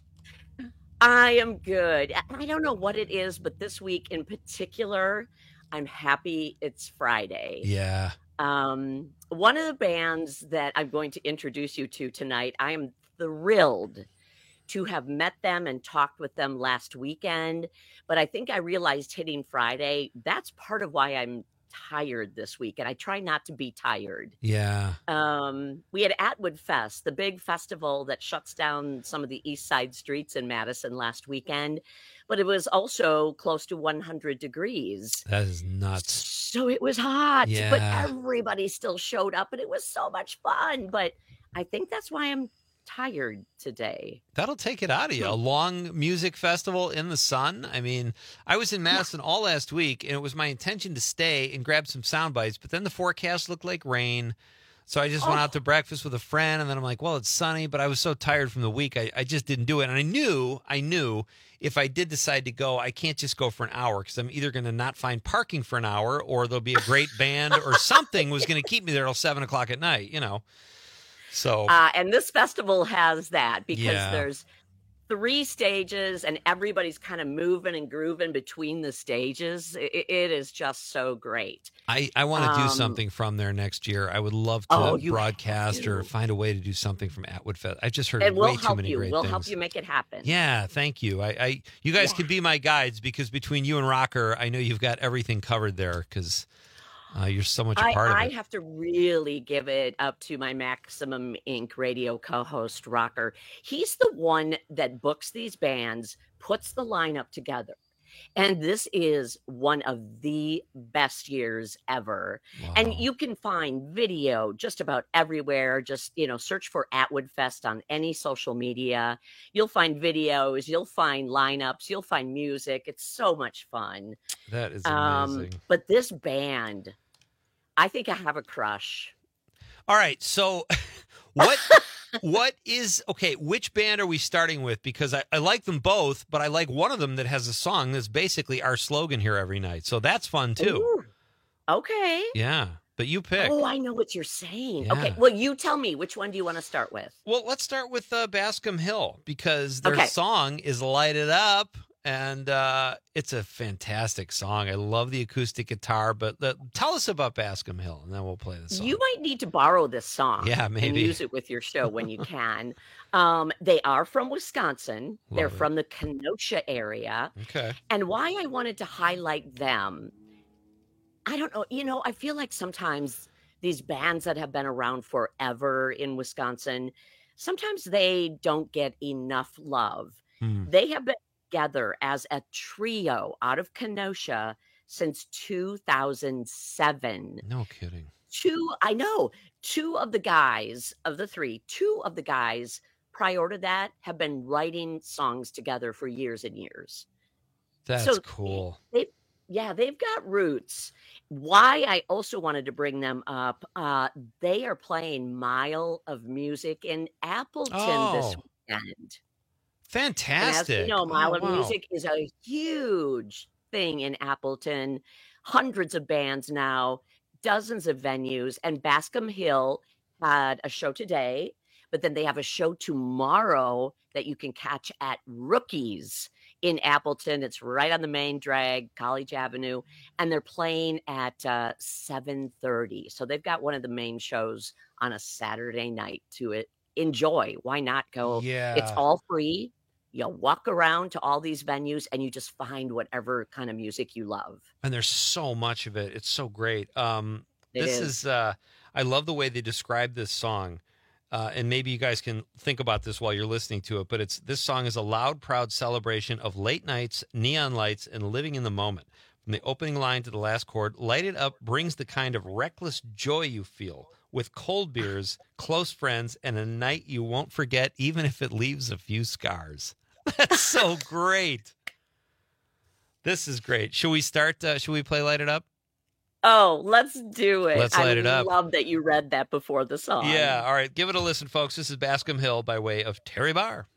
I am good. I don't know what it is, but this week in particular, I'm happy it's Friday. Yeah. Um, one of the bands that I'm going to introduce you to tonight, I am thrilled to have met them and talked with them last weekend. But I think I realized hitting Friday, that's part of why I'm tired this week. And I try not to be tired. Yeah. Um, we had Atwood Fest, the big festival that shuts down some of the East Side streets in Madison last weekend. But it was also close to one hundred degrees. That is nuts. So it was hot, Yeah. but everybody still showed up and it was so much fun. But I think that's why I'm tired today. That'll take it out of you. A long music festival in the sun. I mean, I was in Madison all last week, and it was my intention to stay and grab some sound bites, but then the forecast looked like rain. So I just went out to breakfast with a friend, and then I'm like, well, it's sunny, but I was so tired from the week, I, I just didn't do it. And I knew, I knew if I did decide to go, I can't just go for an hour because I'm either going to not find parking for an hour or there'll be a great band or something was going to keep me there till seven o'clock at night, you know. So, Uh, and this festival has that because Yeah. there's three stages and everybody's kind of moving and grooving between the stages. It, it is just so great. I, I want to do Um, something from there next year. I would love to Oh, you broadcast have or to. find a way to do something from Atwood Fest. I've just heard And way we'll too help many you. great We'll things. help you make it happen. Yeah, thank you. I, I you guys Yeah. can be my guides because between you and Rocker, I know you've got everything covered there because uh, you're so much a I, part I of it. have to really give it up to my Maximum Incorporated radio co-host Rocker. He's the one that books these bands, puts the lineup together. And this is one of the best years ever. And you can find video just about everywhere. Just, you know, search for Atwood Fest on any social media. You'll find videos, you'll find lineups, you'll find music. It's so much fun. That is Um, amazing. but this band, I think I have a crush. All right, so what what is okay, which band are we starting with? Because I, I like them both, but I like one of them that has a song that's basically our slogan here every night. So that's fun too. Ooh, okay. Yeah. But you pick. Oh, I know what you're saying. Okay. Yeah. Well, you tell me, which one do you want to start with? Well, let's start with uh, Bascom Hill because their Okay. song is Light It Up. And uh, it's a fantastic song. I love the acoustic guitar, but the, tell us about Bascom Hill, and then we'll play the song. You might need to borrow this song. Yeah, maybe. And use it with your show when you can. um, they are from Wisconsin. Love They're it. from the Kenosha area. Okay. And why I wanted to highlight them, I don't know. You know, I feel like sometimes these bands that have been around forever in Wisconsin, sometimes they don't get enough love. Hmm. They have been together as a trio out of Kenosha since two thousand seven. No kidding. Two, I know, two of the guys of the three, two of the guys prior to that have been writing songs together for years and years. That's So cool. they, yeah, they've got roots. Why I also wanted to bring them up, uh, they are playing Mile of Music in Appleton this Oh. weekend. Fantastic. And as you know, Mile Oh, of wow. Music is a huge thing in Appleton. Hundreds of bands now, dozens of venues, and Bascom Hill had a show today, but then they have a show tomorrow that you can catch at Rookies in Appleton. It's right on the main drag, College Avenue, and they're playing at uh, seven thirty. So they've got one of the main shows on a Saturday night to it. Enjoy. Why not go? It's Yeah. all free. You walk around to all these venues and you just find whatever kind of music you love. And there's so much of it. It's so great. Um, It this is. is, uh, I love the way they describe this song. Uh, and maybe you guys can think about this while you're listening to it. But it's this song is a loud, proud celebration of late nights, neon lights, and living in the moment. From the opening line to the last chord, Light It Up brings the kind of reckless joy you feel with cold beers, close friends, and a night you won't forget, even if it leaves a few scars. That's so great. This is great. Should we start? Uh, should we play Light It Up? Oh, let's do it. Let's I light it up. love that you read that before the song. Yeah. All right. Give it a listen, folks. This is Bascom Hill by way of Terry Barr.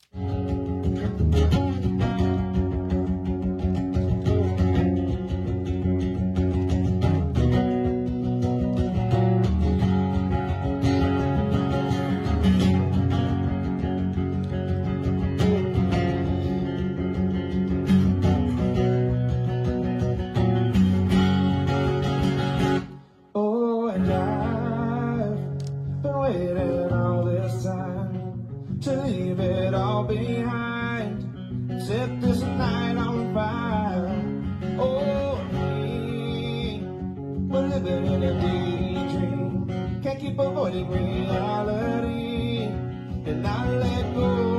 Oh, and I've been waiting all this time to leave it all behind. Set this night on fire. Oh, me, we're living in a daydream. Can't keep avoiding reality, and I let go.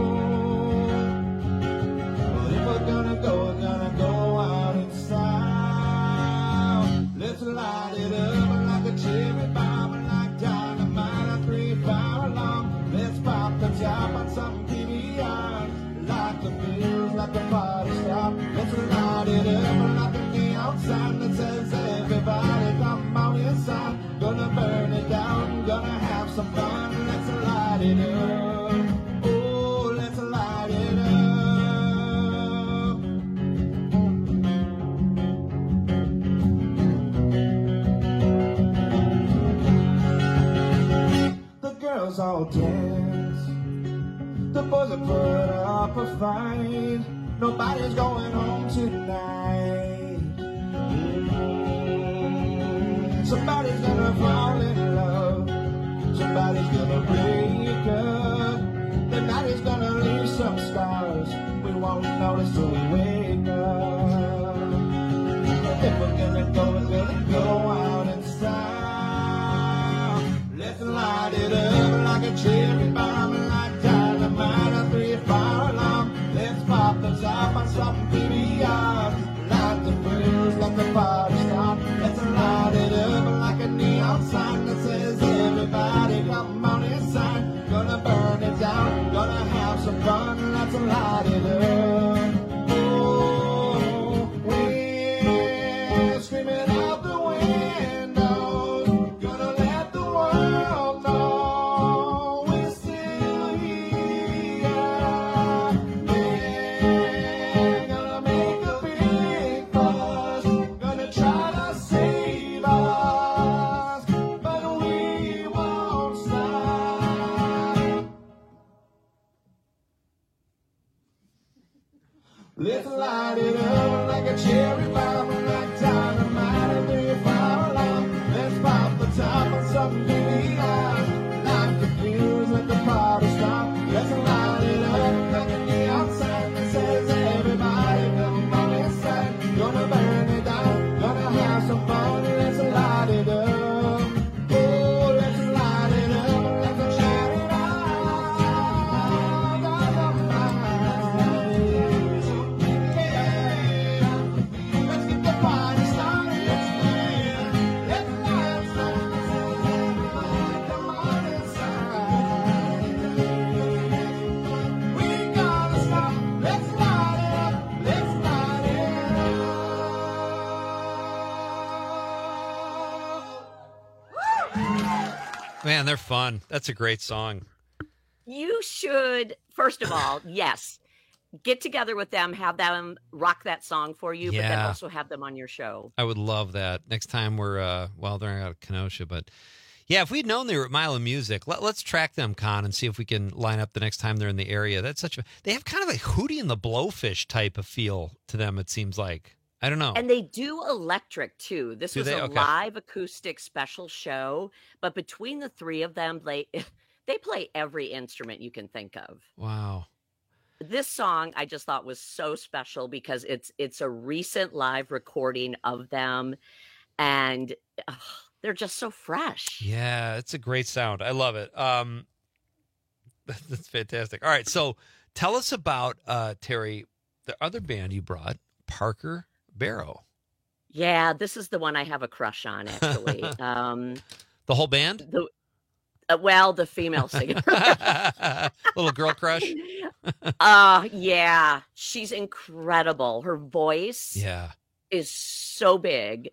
But if we're gonna go, we're gonna go out in style. Let's light it up like a cherry bomb, like dynamite, a three fire alarm. Let's pop the top on some P V R, like the feels, like the party stop. Let's light it up like a neon sign that says everybody come on inside. Gonna burn it down, gonna have some fun. Let's light it up. Oh, let's light it up. The girls all dance, the boys have put up a fight. Nobody's going home tonight. Mm. Somebody's gonna fall in love, somebody's gonna break up. The night is gonna leave some scars we won't notice till we wake up. If we're gonna go, we're gonna go out in style. Let's light it up like a cherry bomb, like dynamite, a three fire alarm. Let's pop the top on some P V R, light the flares, let the party start. Let's light it up like a neon sign that says everybody come on inside. Gonna burn it down, gonna have some fun. Let's light it up. Oh, we're screaming out the windows, gonna let the world know we're still here. Yeah, gonna make a big fuss, gonna light it up like a cherry bomb, like dynamite. Do you follow along? Let's pop the top on something really loud. Light the fuse, let the party start. Let's light it up like a neon sign that says everybody come on inside. Gonna burn it down, gonna have some fun. Let's light it up. Oh, let's light it up, let's light it up. Yeah. Let's get the party started. Let's light it up. Come on inside. We ain't gonna stop. Let's light it up. Let's light it up. Man, they're fun. That's a great song. You should, first of all, yes, get together with them, have them rock that song for you, but then Yeah. also have them on your show. I would love that. Next time we're, uh, well, they're out of Kenosha, but yeah, if we'd known they were at Mile of Music, let, let's track them, Con, and see if we can line up the next time they're in the area. That's such a, they have kind of a Hootie and the Blowfish type of feel to them, it seems like. I don't know. And they do electric too. This Do was they? a Okay. live acoustic special show, but between the three of them, they they play every instrument you can think of. Wow. This song I just thought was so special because it's it's a recent live recording of them, and ugh, they're just so fresh. Yeah, it's a great sound. I love it. Um, that's fantastic. All right, so tell us about, uh, Terry, the other band you brought, Parker Barrow. Yeah, this is the one I have a crush on, actually. um, The whole band? the uh, well, the female singer. Little girl crush? uh yeah, she's incredible. Her voice Yeah. is so big.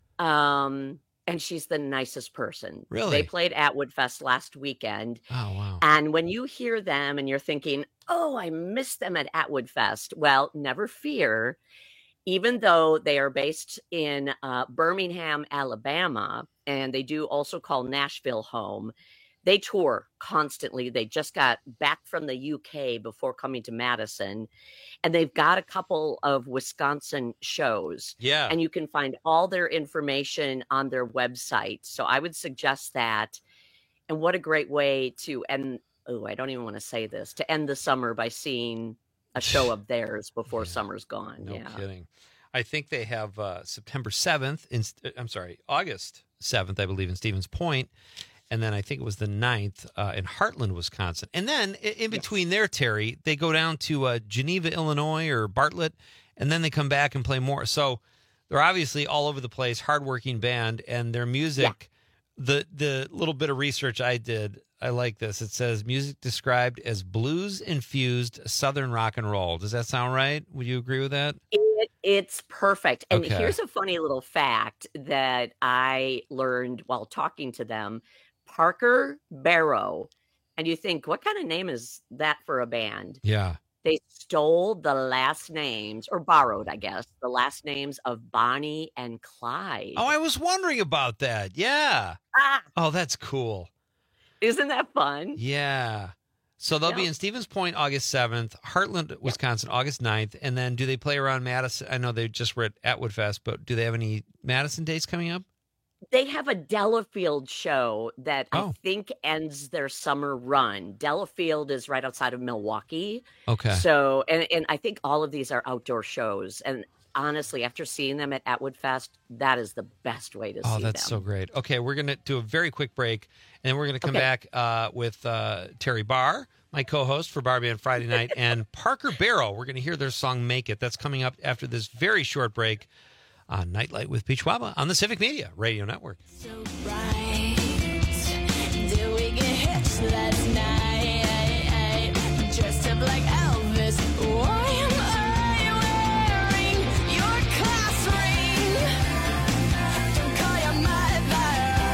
Um, and she's the nicest person. Really? They played at Woodfest last weekend. Oh, wow. And when you hear them and you're thinking, oh, I missed them at Atwood Fest. Well, never fear. Even though they are based in uh, Birmingham, Alabama, and they do also call Nashville home, they tour constantly. They just got back from the U K before coming to Madison, and they've got a couple of Wisconsin shows. Yeah. And you can find all their information on their website. So I would suggest that. And what a great way to end. Oh, I don't even want to say this, to end the summer by seeing a show of theirs before summer's gone. No yeah. kidding. I think they have uh, September seventh, in, I'm sorry, August seventh, I believe, in Stevens Point. And then I think it was the ninth uh, in Heartland, Wisconsin. And then in, in between there, Terry, they go down to uh, Geneva, Illinois or Bartlett, and then they come back and play more. So they're obviously all over the place, hardworking band, and their music, the the little bit of research I did, I like this. It says music described as blues-infused Southern rock and roll. Does that sound right? Would you agree with that? It, it's perfect. And Okay. here's a funny little fact that I learned while talking to them. Parker Barrow. And you think, what kind of name is that for a band? Yeah. They stole the last names, or borrowed, I guess, the last names of Bonnie and Clyde. Oh, I was wondering about that. Yeah. Ah, Oh, that's cool. isn't that fun? Yeah. So they'll be Yeah. in Stevens Point August seventh, Heartland, Wisconsin, August ninth. And then do they play around Madison? I know they just were at Atwood Fest, but do they have any Madison dates coming up? They have a Delafield show that Oh. I think ends their summer run. Delafield is right outside of Milwaukee. Okay. So, and, and I think all of these are outdoor shows. And honestly, after seeing them at Atwood Fest, that is the best way to Oh, see that's them. so great. Okay, we're going to do a very quick break, and then we're going to come Okay. back uh, with uh, Terry Barr, my co-host for Bar Band Friday Night, and Parker Barrow. We're going to hear their song Make It. That's coming up after this very short break on Nightlight with Peach Waba on the Civic Media Radio Network. Did we get hitched last night? Dressed up like Elvis. Why am I wearing your class ring? Don't call your mother,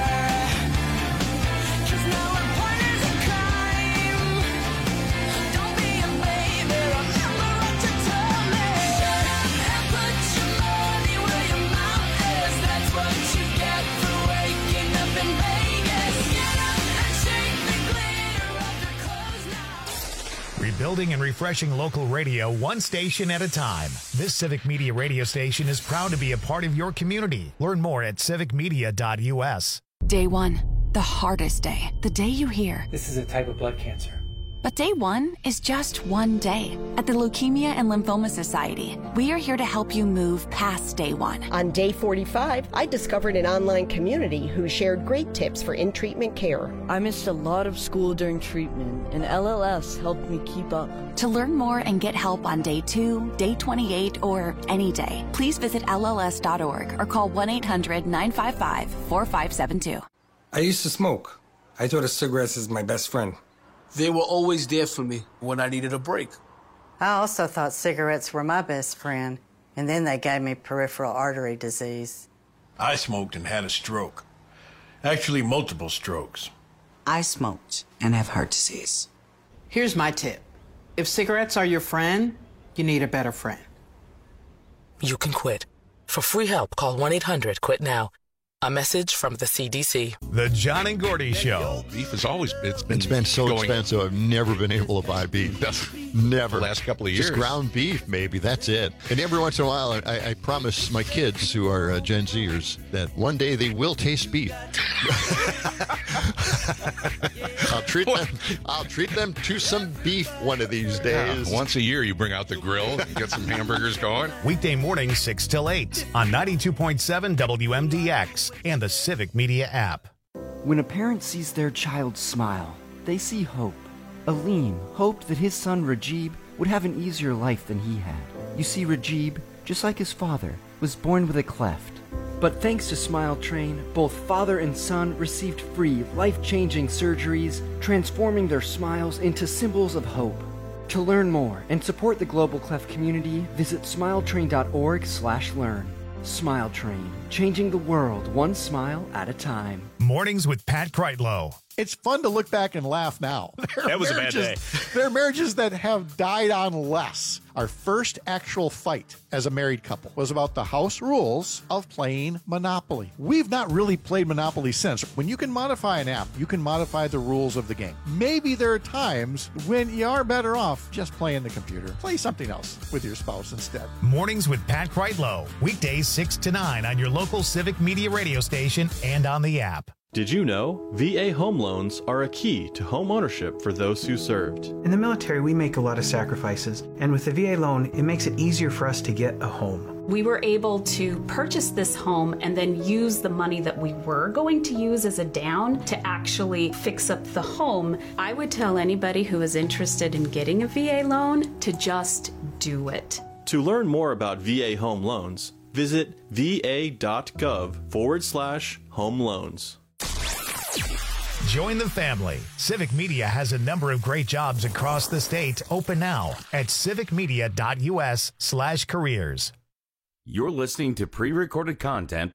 'cause now we're partners in crime. Don't be a baby, remember what you told me. And put your money where your mouth is. That's what you get for waking up in Vegas. Get up and shake the glitter off your clothes now. Rebuild building and refreshing local radio one station at a time. This Civic Media radio station is proud to be a part of your community. Learn more at civic media dot u s. Day one, the hardest day. The day you hear. This is a type of blood cancer. But day one is just one day. At the Leukemia and Lymphoma Society, we are here to help you move past day one. On day forty-five, I discovered an online community who shared great tips for in-treatment care. I missed a lot of school during treatment, and L L S helped me keep up. To learn more and get help on day two, day twenty-eight, or any day, please visit L L S dot org or call one eight hundred nine five five four five seven two. I used to smoke. I thought of cigarettes as my best friend. They were always there for me when I needed a break. I also thought cigarettes were my best friend, and then they gave me peripheral artery disease. I smoked and had a stroke. Actually, multiple strokes. I smoked and have heart disease. Here's my tip. If cigarettes are your friend, you need a better friend. You can quit. For free help, call one eight hundred quit now. A message from the C D C. The John and Gordy Show. Beef has always it's been It's been so going, expensive. I've never been able to buy beef. Never. The last couple of years. Just ground beef, maybe. That's it. And every once in a while, I, I promise my kids, who are uh, Gen Zers, that one day they will taste beef. I'll treat them. I'll treat them to some beef one of these days. Yeah, once a year, you bring out the grill, get some hamburgers going. Weekday mornings six till eight on ninety-two point seven W M D X and the Civic Media app. When a parent sees their child smile, they see hope. Aleem hoped that his son Rajib would have an easier life than he had. You see, Rajib, just like his father, was born with a cleft. But thanks to Smile Train, both father and son received free, life-changing surgeries, transforming their smiles into symbols of hope. To learn more and support the Global Cleft community, visit smiletrain dot org slash learn. Smile Train, changing the world one smile at a time. Mornings with Pat Kreitlow. It's fun to look back and laugh now. There That was a bad marriages- day. There are marriages that have died on less. Our first actual fight as a married couple was about the house rules of playing Monopoly. We've not really played Monopoly since. When you can modify an app, you can modify the rules of the game. Maybe there are times when you are better off just playing the computer. Play something else with your spouse instead. Mornings with Pat Kreitlow. Weekdays six to nine on your local Civic Media radio station and on the app. Did you know V A home loans are a key to home ownership for those who served? In the military, we make a lot of sacrifices, and with the V A loan, it makes it easier for us to get a home. We were able to purchase this home and then use the money that we were going to use as a down to actually fix up the home. I would tell anybody who is interested in getting a V A loan to just do it. To learn more about V A home loans, visit va.gov forward slash home loans. Join the family. Civic Media has a number of great jobs across the state open now at civic media dot u s slash careers. You're listening to pre-recorded content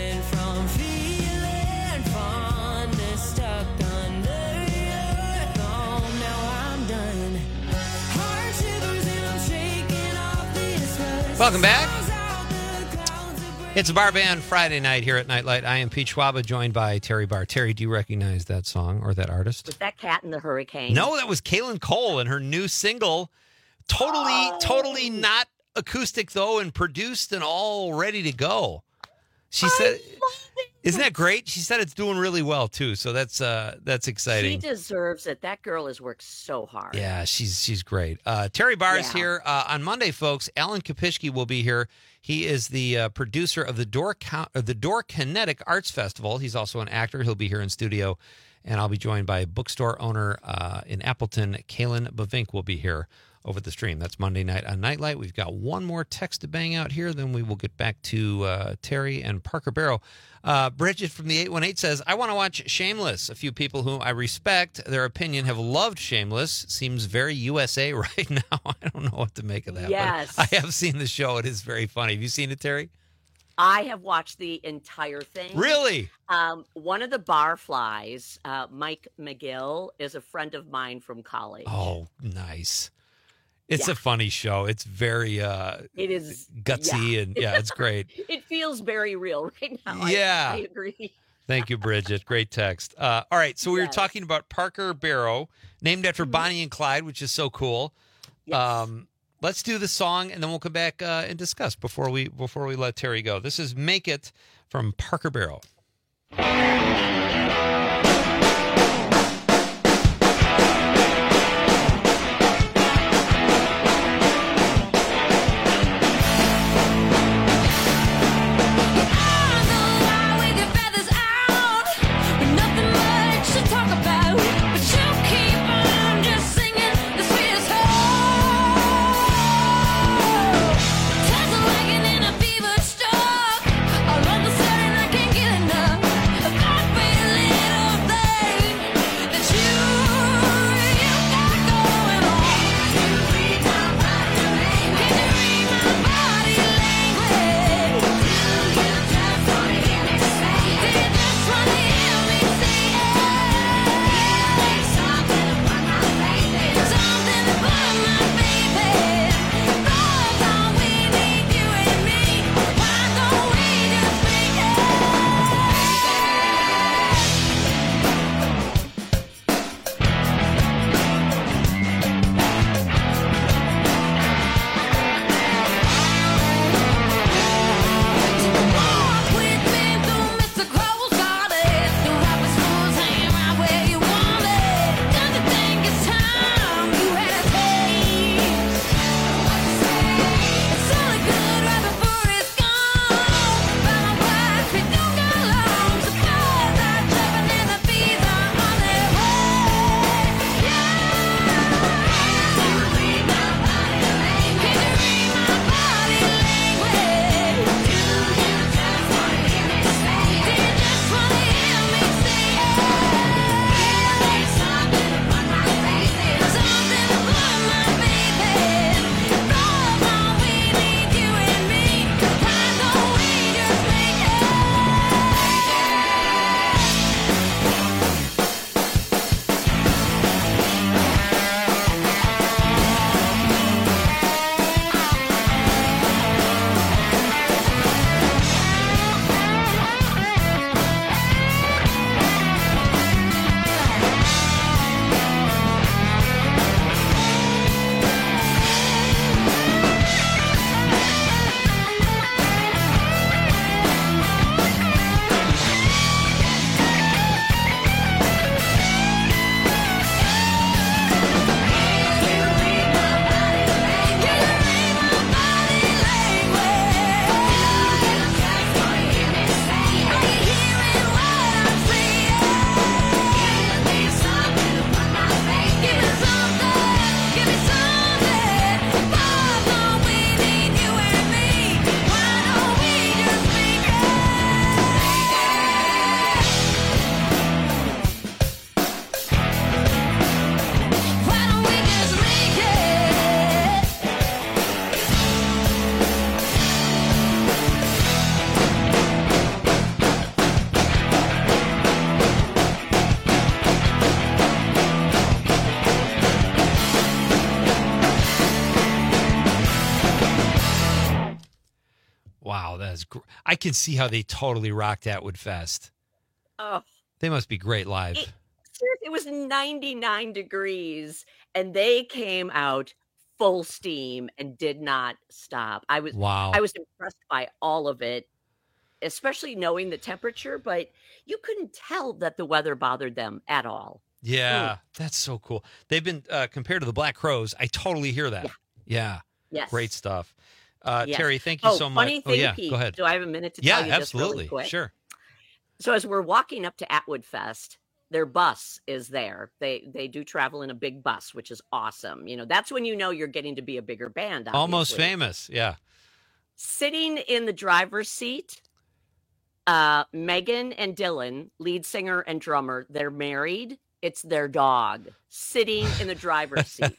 Welcome back. It's a Bar Band Friday night here at Nightlight. I am Pete Schwaba, joined by Terry Barr. Terry, do you recognize that song or that artist? Was that Cat in the Hurricane? No, that was Kaylin Cole and her new single. Totally, Oh. totally not acoustic, though, and produced and all ready to go. She said, isn't that great? She said it's doing really well, too, so that's uh, that's exciting. She deserves it. That girl has worked so hard. Yeah, she's she's great. Uh, Terry Barr is Yeah. here. Uh, on Monday, folks, Alan Kopishki will be here. He is the uh, producer of the Door Count, uh, the Door Kinetic Arts Festival. He's also an actor. He'll be here in studio, and I'll be joined by bookstore owner uh, in Appleton, Kaylin Bavink, will be here over the stream. That's Monday night on Nightlight. We've got one more text to bang out here, then we will get back to uh, Terry and Parker Barrow. Uh, Bridget from the eight one eight says, I want to watch Shameless. A few people whom I respect their opinion have loved Shameless. Seems very U S A right now. I don't know what to make of that. Yes. But I have seen the show. It is very funny. Have you seen it, Terry? I have watched the entire thing. Really? Um, one of the barflies, uh, Mike McGill, is a friend of mine from college. Oh, nice. It's Yeah. a funny show. It's very uh, It is gutsy yeah. and yeah, it's great. It feels very real right now. I- Yeah. I, agree. Thank you, Bridget. Great text. Uh, all right, so we were talking about Parker Barrow, named after Bonnie and Clyde, which is so cool. Yes. Um, let's do the song, and then we'll come back uh, and discuss before we before we let Terry go. This is "Make It" from Parker Barrel. I can see how they totally rocked Atwood Fest. Oh, they must be great live. It, it was ninety-nine degrees, and they came out full steam and did not stop. I was wow. I was impressed by all of it, especially knowing the temperature, but you couldn't tell that the weather bothered them at all. Yeah, mm. that's so cool. They've been uh, compared to the Black Crowes. I totally hear that. Yeah. yeah. Yes. Great stuff. Uh, yes. Terry, thank you oh, so much. Funny thing, oh, yeah, Pete, go ahead. do I have a minute to yeah, tell you absolutely. this really quick? Sure. So as we're walking up to Atwood Fest, their bus is there. They they do travel in a big bus, which is awesome. You know, that's when you know you're getting to be a bigger band. Obviously. Almost famous, yeah. Sitting in the driver's seat, uh, Megan and Dylan, lead singer and drummer, they're married. It's their dog sitting in the driver's seat.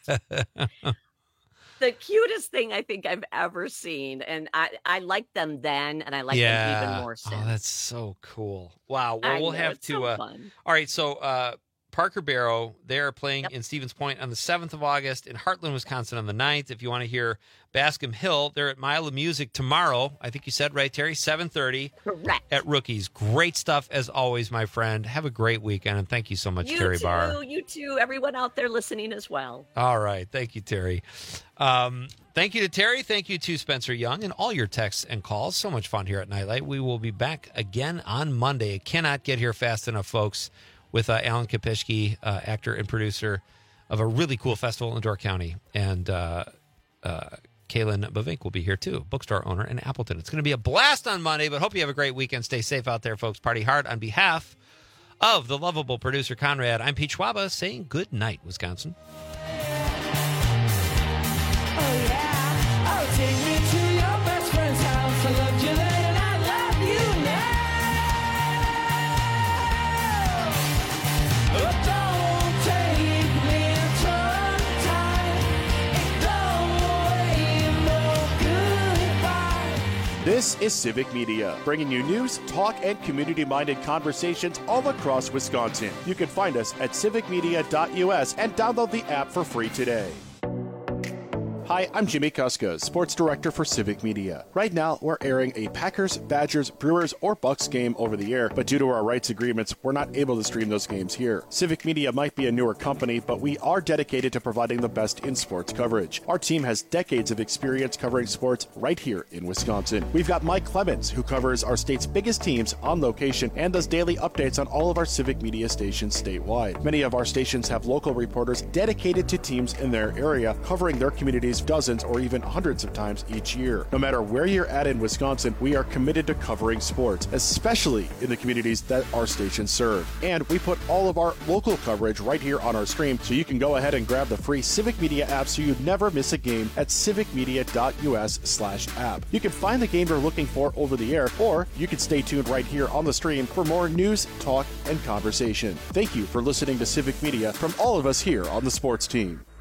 The cutest thing I think I've ever seen. And I, I liked them then, and I like yeah. them even more since. Oh, that's so cool. Wow. Well, I we'll know, have it's to. so uh, fun. All right. So uh, Parker Barrow. They are playing yep. in Stevens Point on the seventh of August, in Heartland, Wisconsin on the ninth. If you want to hear Bascom Hill, they're at Mile of Music tomorrow. I think you said right, Terry, seven thirty. Correct. At Rookies. Great stuff as always, my friend. Have a great weekend, and thank you so much, you Terry too, Barr. You too, everyone out there listening as well. All right. Thank you, Terry. Um, thank you to Terry. Thank you to Spencer Young and all your texts and calls. So much fun here at Nightlight. We will be back again on Monday. I cannot get here fast enough, folks, with uh, Alan Kopishki, uh, actor and producer of a really cool festival in Door County. And uh, uh, Kaylin Bavink will be here, too, bookstore owner in Appleton. It's going to be a blast on Monday, but hope you have a great weekend. Stay safe out there, folks. Party hard. On behalf of the lovable producer, Conrad, I'm Pete Schwaba saying good night, Wisconsin. Oh, yeah. Oh, take me to your best friend's house. I loved you then and I love you now. Oh, don't take me until time. It don't wait no goodbye. This is Civic Media, bringing you news, talk, and community-minded conversations all across Wisconsin. You can find us at civic media dot U S and download the app for free today. Hi, I'm Jimmy Kuska, Sports Director for Civic Media. Right now, we're airing a Packers, Badgers, Brewers, or Bucks game over the air, but due to our rights agreements, we're not able to stream those games here. Civic Media might be a newer company, but we are dedicated to providing the best in sports coverage. Our team has decades of experience covering sports right here in Wisconsin. We've got Mike Clemens, who covers our state's biggest teams on location and does daily updates on all of our Civic Media stations statewide. Many of our stations have local reporters dedicated to teams in their area, covering their communities dozens or even hundreds of times each year. No matter where you're at in Wisconsin, we are committed to covering sports, especially in the communities that our stations serve. And we put all of our local coverage right here on our stream, so you can go ahead and grab the free Civic Media app so you never miss a game at civic media dot U S slash app. You can find the game you're looking for over the air, or you can stay tuned right here on the stream for more news, talk, and conversation. Thank you for listening to Civic Media from all of us here on the sports team.